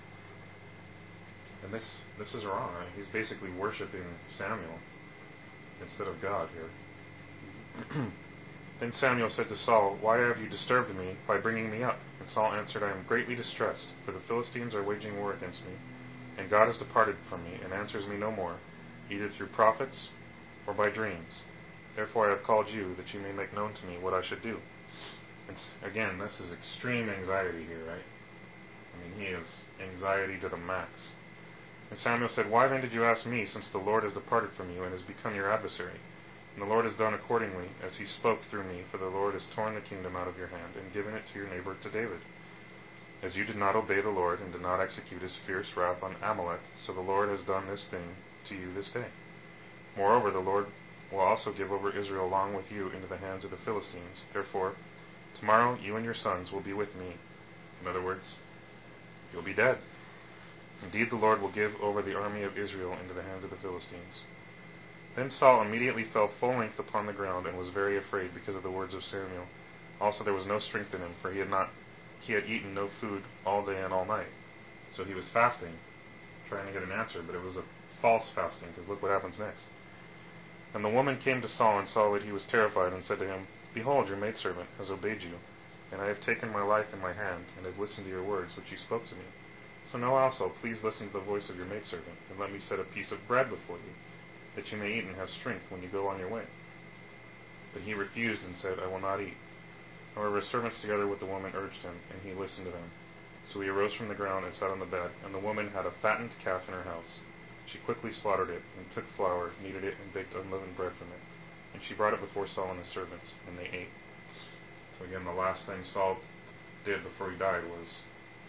And this is wrong. He's basically worshiping Samuel instead of God here. Then Samuel said to Saul, why have you disturbed me by bringing me up? And Saul answered, I am greatly distressed, for the Philistines are waging war against me, and God has departed from me, and answers me no more, either through prophets or by dreams. Therefore I have called you, that you may make known to me what I should do. And again, this is extreme anxiety here, right? He is anxiety to the max. And Samuel said, why then did you ask me, since the Lord has departed from you and has become your adversary? And the Lord has done accordingly, as he spoke through me, for the Lord has torn the kingdom out of your hand, and given it to your neighbor, to David. As you did not obey the Lord, and did not execute his fierce wrath on Amalek, so the Lord has done this thing to you this day. Moreover, the Lord will also give over Israel along with you into the hands of the Philistines. Therefore, tomorrow you and your sons will be with me. In other words, you'll be dead. Indeed, the Lord will give over the army of Israel into the hands of the Philistines. Then Saul immediately fell full length upon the ground, and was very afraid because of the words of Samuel. Also there was no strength in him, for he had eaten no food all day and all night. So he was fasting, trying to get an answer, but it was a false fasting, because look what happens next. And the woman came to Saul and saw that he was terrified, and said to him, behold, your maidservant has obeyed you, and I have taken my life in my hand, and have listened to your words which you spoke to me. So now also please listen to the voice of your maidservant, and let me set a piece of bread before you, that you may eat and have strength when you go on your way. But he refused and said, I will not eat. However, his servants together with the woman urged him, and he listened to them. So he arose from the ground and sat on the bed, and the woman had a fattened calf in her house. She quickly slaughtered it, and took flour, kneaded it, and baked unleavened bread from it. And she brought it before Saul and his servants, and they ate. So again, the last thing Saul did before he died was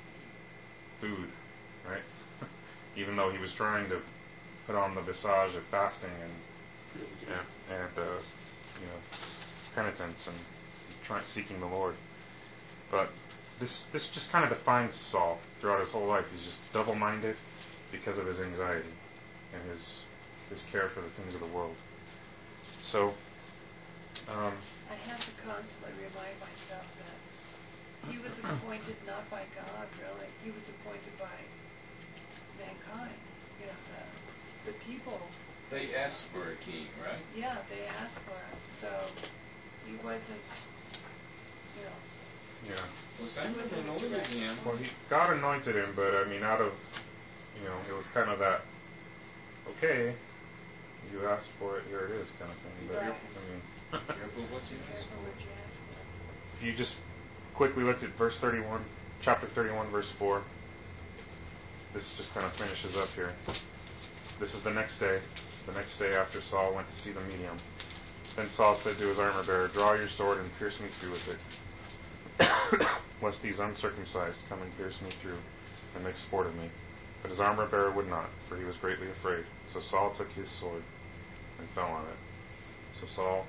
food, right? Even though he was trying to put on the visage of fasting and penitence and seeking the Lord. But this just kind of defines Saul throughout his whole life. He's just double-minded because of his anxiety and his care for the things of the world. So, I have to constantly remind myself that he was appointed not by God, really. He was appointed by mankind. The people. They asked for a king, right? Yeah, they asked for him. So he wasn't, yeah. Well, Samuel anointed him. Well, God anointed him, but I mean, out of, it was kind of that, okay, you asked for it, here it is, kind of thing. But Right. I mean, Careful what you ask careful for. what you ask for. if you just quickly looked at verse 31, chapter 31, verse 4, this just kind of finishes up here. This is the next day after Saul went to see the medium. Then Saul said to his armor bearer, "Draw your sword and pierce me through with it, lest these uncircumcised come and pierce me through and make sport of me." But his armor bearer would not, for he was greatly afraid. So Saul took his sword and fell on it. So Saul,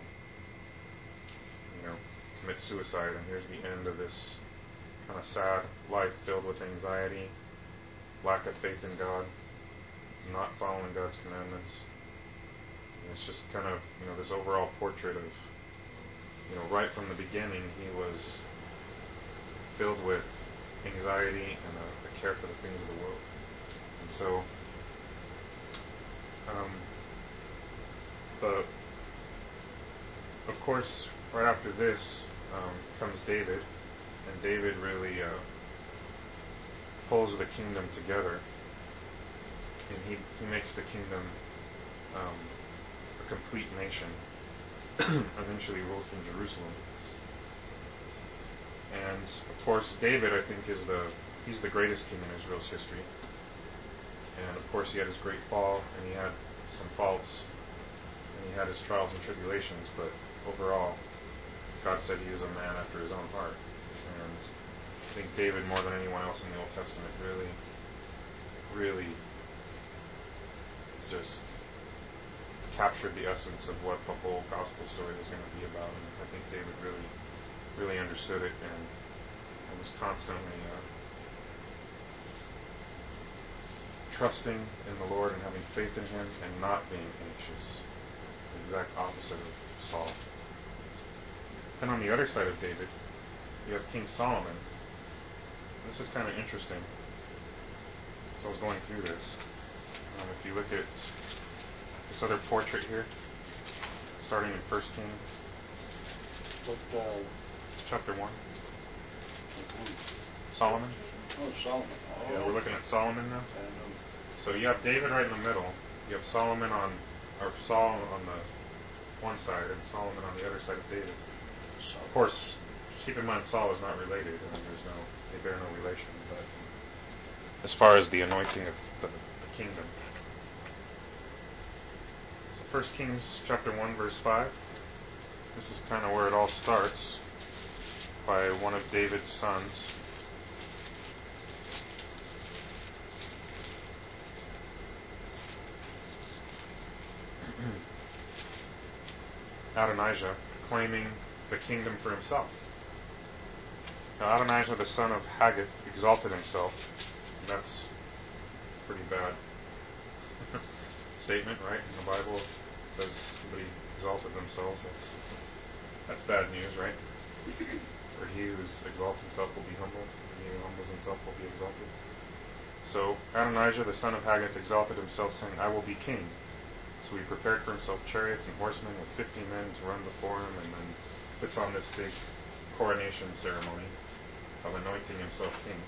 commits suicide, and here's the end of this kind of sad life filled with anxiety, lack of faith in God, not following God's commandments. And it's just kind of, this overall portrait of, right from the beginning, he was filled with anxiety and a care for the things of the world. And so, of course, right after this comes David, and David really pulls the kingdom together, and he makes the kingdom a complete nation, eventually ruled from Jerusalem. And of course, David, I think, he's the greatest king in Israel's history. And of course, he had his great fall, and he had some faults, and he had his trials and tribulations. But overall, God said he is a man after his own heart. And I think David, more than anyone else in the Old Testament, really, really just captured the essence of what the whole gospel story was going to be about. And I think David really, really understood it and was constantly trusting in the Lord and having faith in Him and not being anxious. The exact opposite of Saul. Then on the other side of David, you have King Solomon. This is kind of interesting. So I was going through this. If you look at this other portrait here, starting in 1 Kings, chapter 1. Solomon. Oh, Solomon. Oh. Yeah, we're looking at Solomon now. I know. So you have David right in the middle. You have Saul on the one side and Solomon on the other side of David. Of course, keep in mind Saul is not related. I mean, they bear no relation. But as far as the anointing of the kingdom. So 1 Kings chapter 1 verse 5. This is kind of where it all starts, by one of David's sons. Adonijah claiming the kingdom for himself. Now Adonijah, the son of Haggith, exalted himself. And that's a pretty bad statement, right? In the Bible, it says somebody exalted themselves. That's bad news, right? For he who exalts himself will be humbled, and he who humbles himself will be exalted. So Adonijah, the son of Haggith, exalted himself, saying, "I will be king." So he prepared for himself chariots and horsemen with 50 men to run before him, and then puts on this big coronation ceremony of anointing himself king.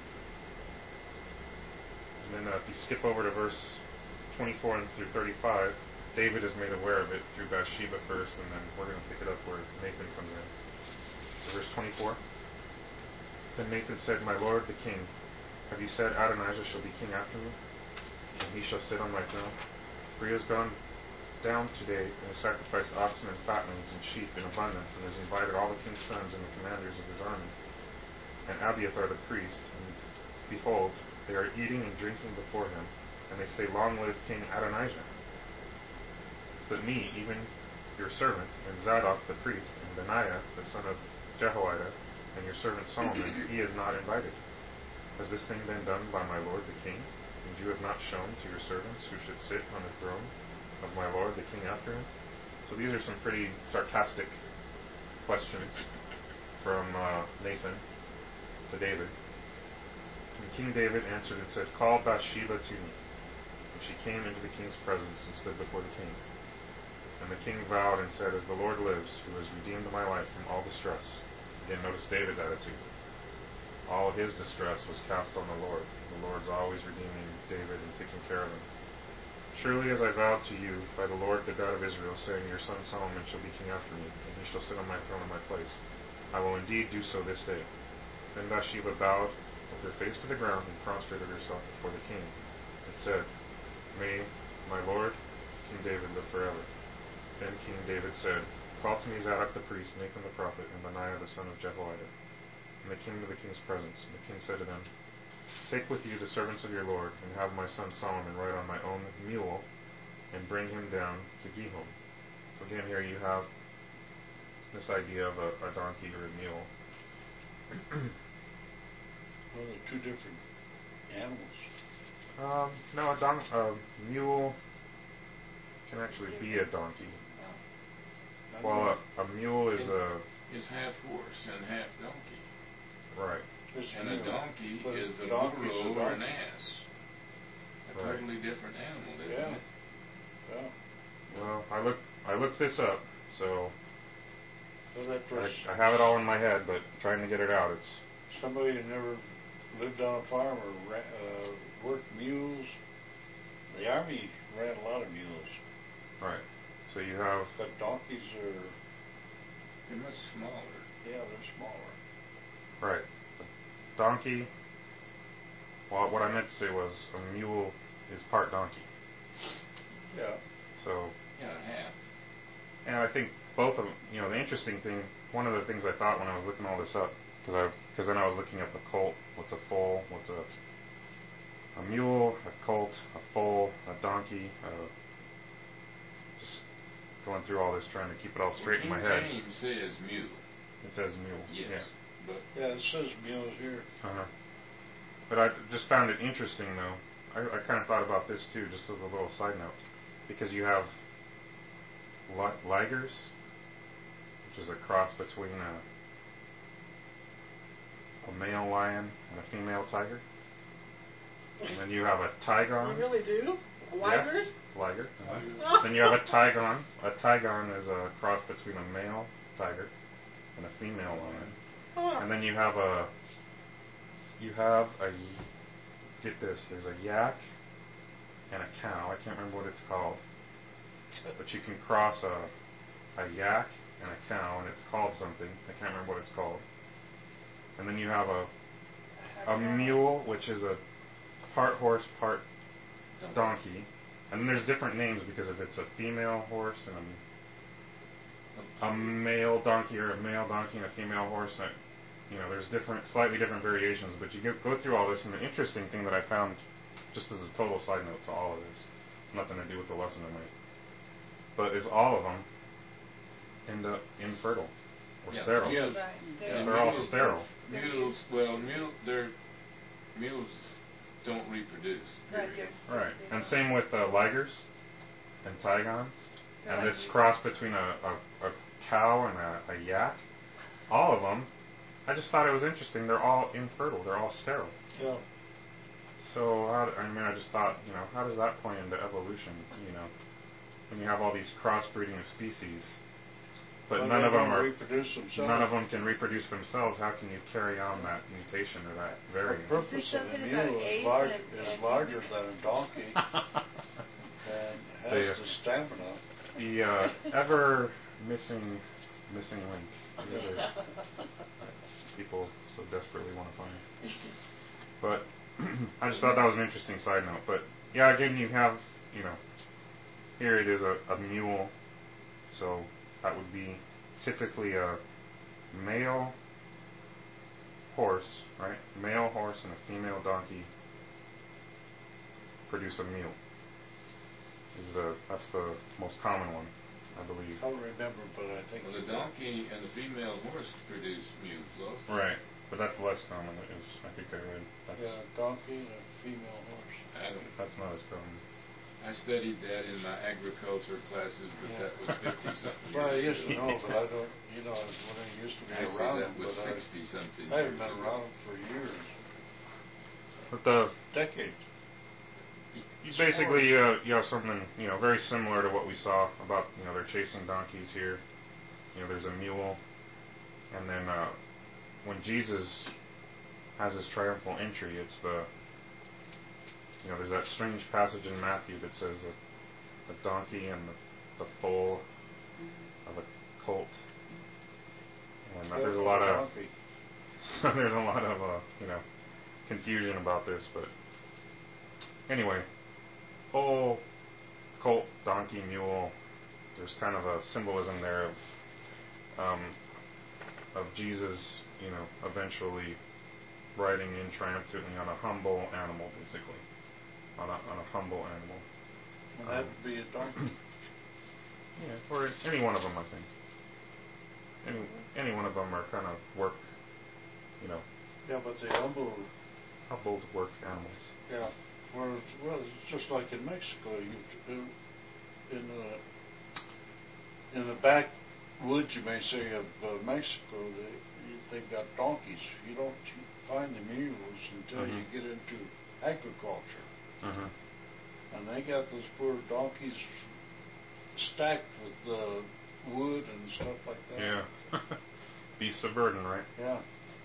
And then if you skip over to verse 24 through 35, David is made aware of it through Bathsheba first, and then we're going to pick it up where Nathan comes in. So verse 24. Then Nathan said, "My lord the king, have you said Adonijah shall be king after me, and he shall sit on my throne? For he has gone down today and has sacrificed oxen and fatlings and sheep in abundance, and has invited all the king's sons and the commanders of his army, and Abiathar the priest, and behold, They are eating and drinking before him, and they say, Long live King Adonijah. But me, even your servant, and Zadok the priest, and Benaiah the son of Jehoiada, and your servant Solomon, he is not invited. Has this thing been done by my lord the king? And you have not shown to your servants who should sit on the throne of my lord the king after him? So these are some pretty sarcastic questions from Nathan to David. And King David answered and said, Call Bathsheba to me. And she came into the king's presence and stood before the king. And the king vowed and said, As the Lord lives, who has redeemed my life from all distress. Again, notice David's attitude. All of his distress was cast on the Lord. The Lord's always redeeming David and taking care of him. Surely as I vowed to you by the Lord, the God of Israel, saying, Your son Solomon shall be king after me, and he shall sit on my throne in my place. I will indeed do so this day. Then Bathsheba bowed with her face to the ground and prostrated herself before the king, and said, May my lord, King David, live forever. Then King David said, Call to me Zadok the priest, Nathan the prophet, and Benaiah the son of Jehoiada. And they came to the king's presence. And the king said to them, Take with you the servants of your lord, and have my son Solomon ride on my own mule, and bring him down to Gihon. So again, here you have this idea of a donkey or a mule. Well, they're two different animals. No, a mule can actually be a donkey. Well, a mule is is half horse and half donkey. Right. And a donkey is a donkey's burro or an ass. A Right. totally different animal, isn't Yeah. it? Yeah. Well, I looked this up, so Well, that was I have it all in my head, but trying to get it out, it's somebody who never lived on a farm or worked mules. The army ran a lot of mules, right. So you have but donkeys are, They're much smaller. yeah, they're smaller. right. Donkey. Well, what I meant to say was a mule is part donkey. Yeah. So, Yeah, half. and I think both of them. You know, the interesting thing. One of the things I thought when I was looking all this up, because then I was looking up the colt. What's a foal? What's a mule? A colt? A foal? A donkey? Just going through all this, trying to keep it all straight in my head. King James says mule. It says mule. Yes. Yeah. But Yeah, it says mules here. Uh-huh. But I just found it interesting, though. I kind of thought about this, too, just as a little side note. Because you have ligers, which is a cross between a male lion and a female tiger. And then you have a tigon. You really do? Ligers? Yeah, liger. Then you have a tigon. A tigon is a cross between a male tiger and a female lion. Huh. And then you have get this, there's a yak and a cow. I can't remember what it's called. But you can cross a yak and a cow, and it's called something. I can't remember what it's called. And then you have a mule, which is a part horse, part donkey. And then there's different names because if it's a female horse and a male donkey, or a male donkey and a female horse, there's slightly different variations. But you go through all this, and the interesting thing that I found, just as a total side note to all of this, it's nothing to do with the lesson tonight, but is all of them end up infertile or sterile. Yes. Right. They're all sterile. Mules don't reproduce. Right, Period. Right. And same with ligers and tigons. They're And like this you. cross between a cow and a yak, all of them, I just thought it was interesting. They're all infertile. They're all sterile. Yeah. So, I just thought, how does that play into evolution, when you have all these crossbreeding of species, but Well, none they of them don't reproduce themselves. none of them can reproduce themselves. How can you carry on that mutation or that The variant? purpose Is there of a something about mule AIDS is and larger than a donkey and has the stamina. The ever missing link. The other people so desperately want to find. But I just thought that was an interesting side note. But yeah, again, you have, here it is a mule. So that would be typically a male horse, right? Male horse and a female donkey produce a mule. That's the most common one, I believe. I don't remember, but I think... Well, the donkey and the female horse produce mules also. Right, but that's less common. I think I read. Yeah, a donkey and a female horse. That's not as common. I studied that in my agriculture classes, but that was 50-something Well, I years used to ago. know, but I don't, when I used to be Actually, around that them, was but 60-something I years haven't been ago. around them for years, But decades. basically, you have something very similar to what we saw about they're chasing donkeys here. There's a mule, and then when Jesus has his triumphal entry, it's there's that strange passage in Matthew that says that the donkey and the foal of a colt, and there's a lot of confusion about this, but anyway, foal, colt, donkey, mule. There's kind of a symbolism there of Jesus, eventually riding in triumphantly on a humble animal, basically, on a humble animal. And that would be a donkey. Yeah, or any one of them, I think. Any one of them are kind of work, Yeah, but the humble... humbled work animals. Yeah. Well, it's just like in Mexico. In the backwoods, you may say, of Mexico, they've got donkeys. You don't find the mules until you get into agriculture. And they got those poor donkeys stacked with wood and stuff like that. Yeah. Beasts of burden, right? Yeah.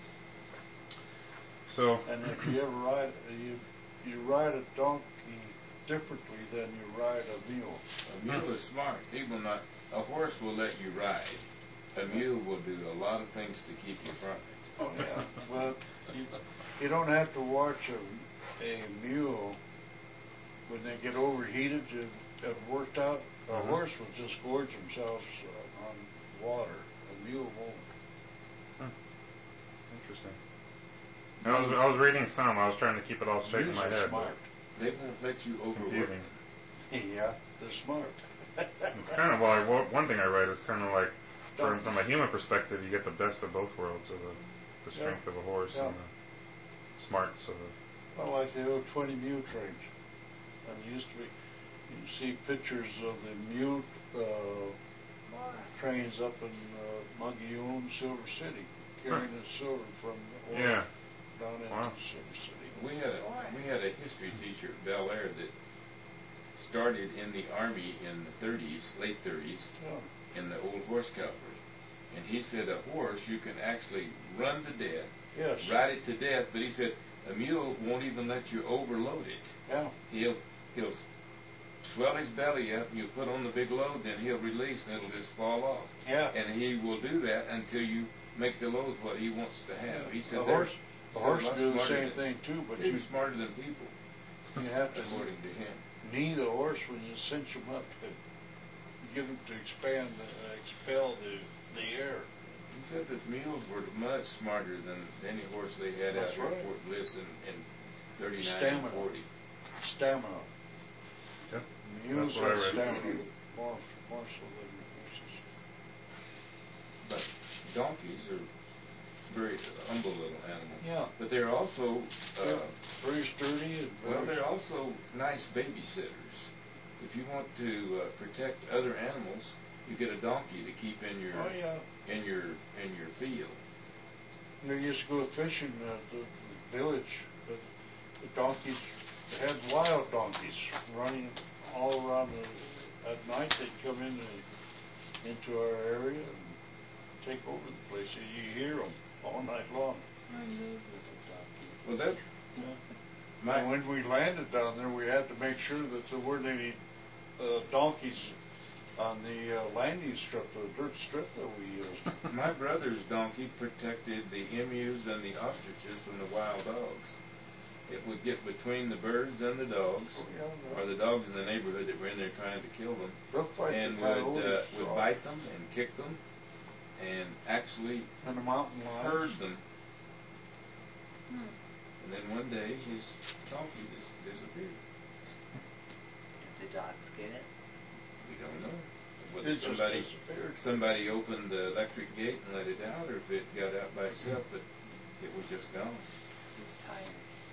So. And if you ever ride, you ride a donkey differently than you ride a mule. A mule is smart. He will not. A horse will let you ride. A mule will do a lot of things to keep you from it. Oh yeah. Well, you don't have to watch a mule when they get overheated and worked out. A horse will just gorge themselves on water. A mule won't. Interesting. I was reading some. I was trying to keep it all straight in my head. Smart. They won't let you overwork confusing. them. Yeah, they're smart. It's kind of one thing I read is kind of like from a human perspective, you get the best of both worlds of the strength of a horse and the smarts of a. Well, like the old 20 mule trains. And it used to be, you see pictures of the mule trains up in Mogollon, Silver City, carrying the silver from the ore down into Silver City. We had a history teacher at Bel Air that started in the Army in the 30s, late 30s, in the old horse cavalry. And he said a horse you can actually run to death, ride it to death, but he said a mule won't even let you overload it. Yeah. He'll swell his belly up, and you put on the big load, then he'll release, and it'll just fall off. Yeah. And he will do that until you make the load what he wants to have. He said the horse do the same thing too, but he's smarter than people. You have to, according to him, knee the horse when you cinch him up to get him to expel the air. He said that mules were much smarter than any horse they had out here at Fort Bliss in 39 and 40. Stamina. Yep. Mules have stamina more so than horses. But donkeys are very humble little animals. Yeah. But they're also very sturdy. And they're also nice babysitters. If you want to protect other animals, you get a donkey to keep in your in your field. They used to go fishing at the village, but the donkeys, they had wild donkeys running all around. At night they'd come into our area and take over the place. You hear them all night long. I love Well, that. And when we landed down there, we had to make sure that there weren't any donkeys on the landing strip, the dirt strip that we used. My brother's donkey protected the emus and the ostriches from the wild dogs. It would get between the birds and the dogs, or the dogs in the neighborhood that were in there trying to kill them, and would bite them and kick them, and actually and the mountain lions. herd them. And then one day his donkey just disappeared. the dogs get it? We don't know. Whether It just disappeared. somebody opened the electric gate and let it out, or if it got out by itself, but it was just gone. It's tired.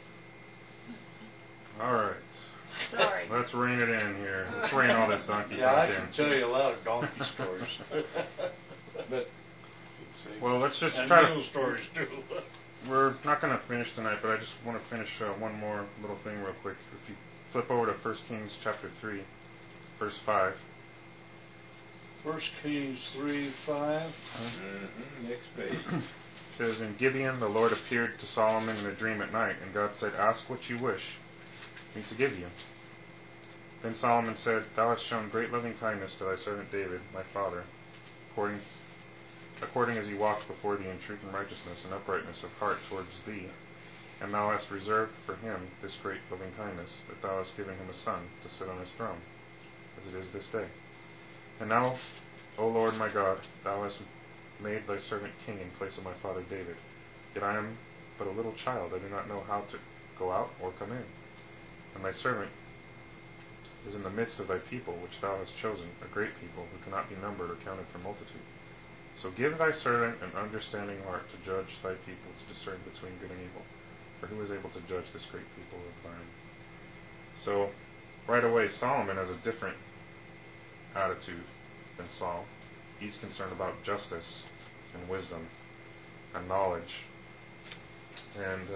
All right. Sorry. Let's rein it in here. Let's rein all this donkey Yeah, I talk can in. tell you a lot of donkey stories. But Well, let's just And try mule to... stories too. We're not going to finish tonight, but I just want to finish one more little thing real quick. If you flip over to 1 Kings chapter 3, verse 5. 1 Kings 3:5. Next page. It says, In Gibeon the Lord appeared to Solomon in a dream at night, and God said, Ask what you wish me to give you. Then Solomon said, Thou hast shown great loving kindness to thy servant David, my father, according as he walked before thee in truth and righteousness and uprightness of heart towards thee. And thou hast reserved for him this great loving kindness, that thou hast given him a son to sit on his throne, as it is this day. And now, O Lord my God, thou hast made thy servant king in place of my father David. Yet I am but a little child, I do not know how to go out or come in. And thy servant is in the midst of thy people, which thou hast chosen, a great people, who cannot be numbered or counted for multitude. So give thy servant an understanding heart to judge thy people, to discern between good and evil. For who is able to judge this great people of thine? So, right away, Solomon has a different attitude than Saul. He's concerned about justice and wisdom and knowledge. And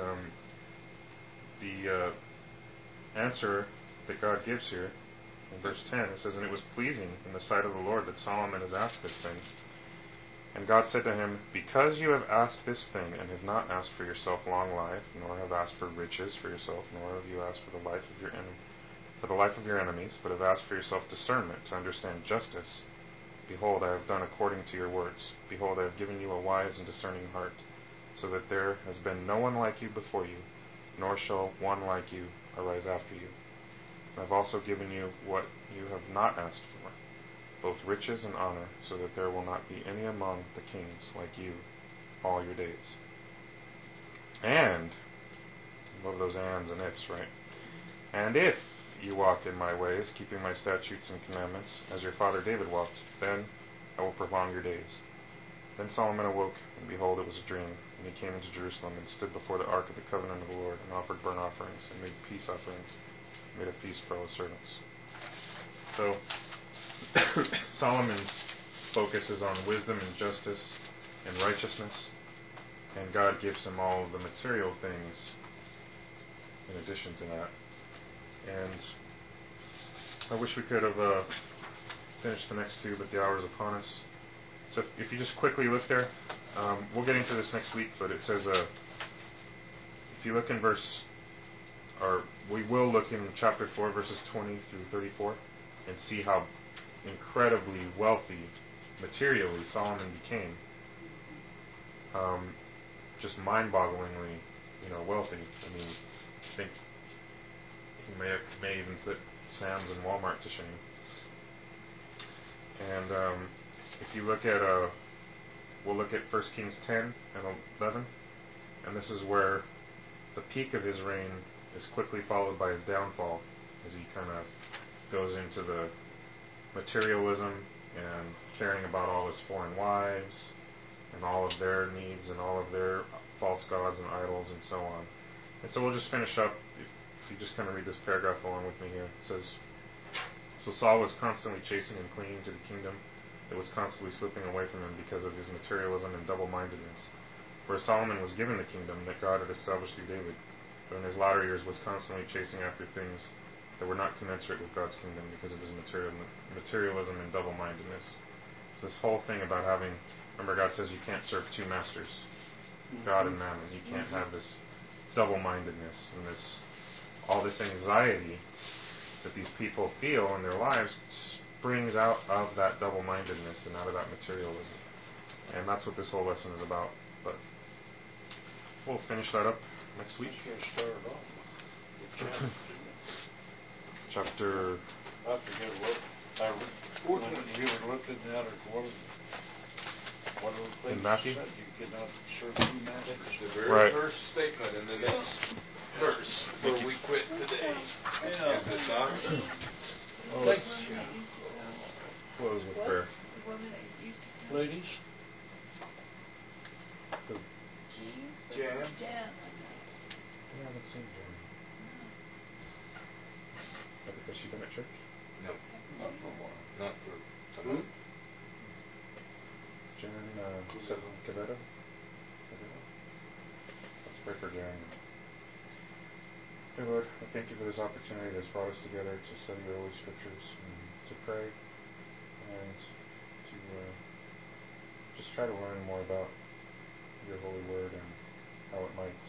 the answer that God gives here in verse 10, it says, And it was pleasing in the sight of the Lord that Solomon has asked this thing. And God said to him, Because you have asked this thing, and have not asked for yourself long life, nor have asked for riches for yourself, nor have you asked for the life of your enemies, but have asked for yourself discernment to understand justice, behold, I have done according to your words. Behold, I have given you a wise and discerning heart, so that there has been no one like you before you, nor shall one like you arise after you. And I have also given you what you have not asked for, both riches and honor, so that there will not be any among the kings like you all your days. And, I love those ands and ifs, right? And if you walk in my ways, keeping my statutes and commandments, as your father David walked, then I will prolong your days. Then Solomon awoke, and behold, it was a dream. And he came into Jerusalem, and stood before the ark of the covenant of the Lord, and offered burnt offerings, and made peace offerings, and made a feast for all his servants. So, Solomon's focus is on wisdom and justice and righteousness, and God gives him all of the material things in addition to that. And I wish we could have finished the next two, but the hour is upon us. So if you just quickly look there, we'll get into this next week, but it says, if you look in we will look in chapter 4, verses 20 through 34, and see how incredibly wealthy, materially, Solomon became. Just mind-bogglingly, wealthy. I mean, I think he may even put Sam's and Walmart to shame. And if you look at, we'll look at 1 Kings 10 and 11, and this is where the peak of his reign is quickly followed by his downfall, as he kind of goes into the materialism and caring about all his foreign wives and all of their needs and all of their false gods and idols and so on. And so we'll just finish up. If you just kind of read this paragraph along with me here, it says, So Saul was constantly chasing and clinging to the kingdom that was constantly slipping away from him because of his materialism and double-mindedness. Whereas Solomon was given the kingdom that God had established through David, but in his latter years was constantly chasing after things that were not commensurate with God's kingdom because of his materialism and double-mindedness. So this whole thing about remember God says you can't serve two masters, God and mammon. You can't have this double-mindedness and all this anxiety that these people feel in their lives springs out of that double-mindedness and out of that materialism. And that's what this whole lesson is about. But we'll finish that up next week. Start off with Chapter... I forget what you were looking at it. What are the things in Matthew? you said? You cannot serve two masters. It's the very Right. first statement in the next verse where we quit today. Yeah. Is this not? Oh, Thanks. let's The woman that used to come. close with What? prayer. The woman that used to come. Ladies, Who? Jean? Jan? Jan. I haven't seen Jen. Has she been at church? No, not for a while. Not for some Who? Jen, Quevedo? Let's pray for Jen. Dear Lord, I thank you for this opportunity that's brought us together to study your Holy Scriptures and to pray and to just try to learn more about your holy word and how it might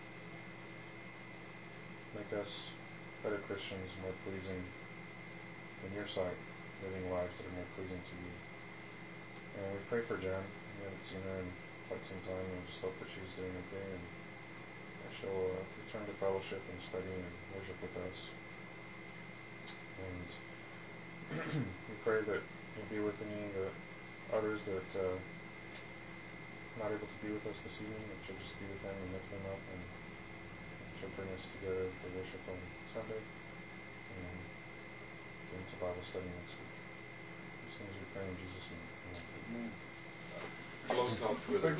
make us better Christians, more pleasing in your sight, living lives that are more pleasing to you. And we pray for Jen. We haven't seen her in quite some time, and we just hope that she's doing okay and that she'll return to fellowship and study and worship with us. And we pray that you'll be with any of the others that are not able to be with us this evening, that you'll just be with them and lift them up, and she'll bring us together for worship on Sunday and get into Bible study next week. These things we pray in Jesus' name. Amen. Close talk with her.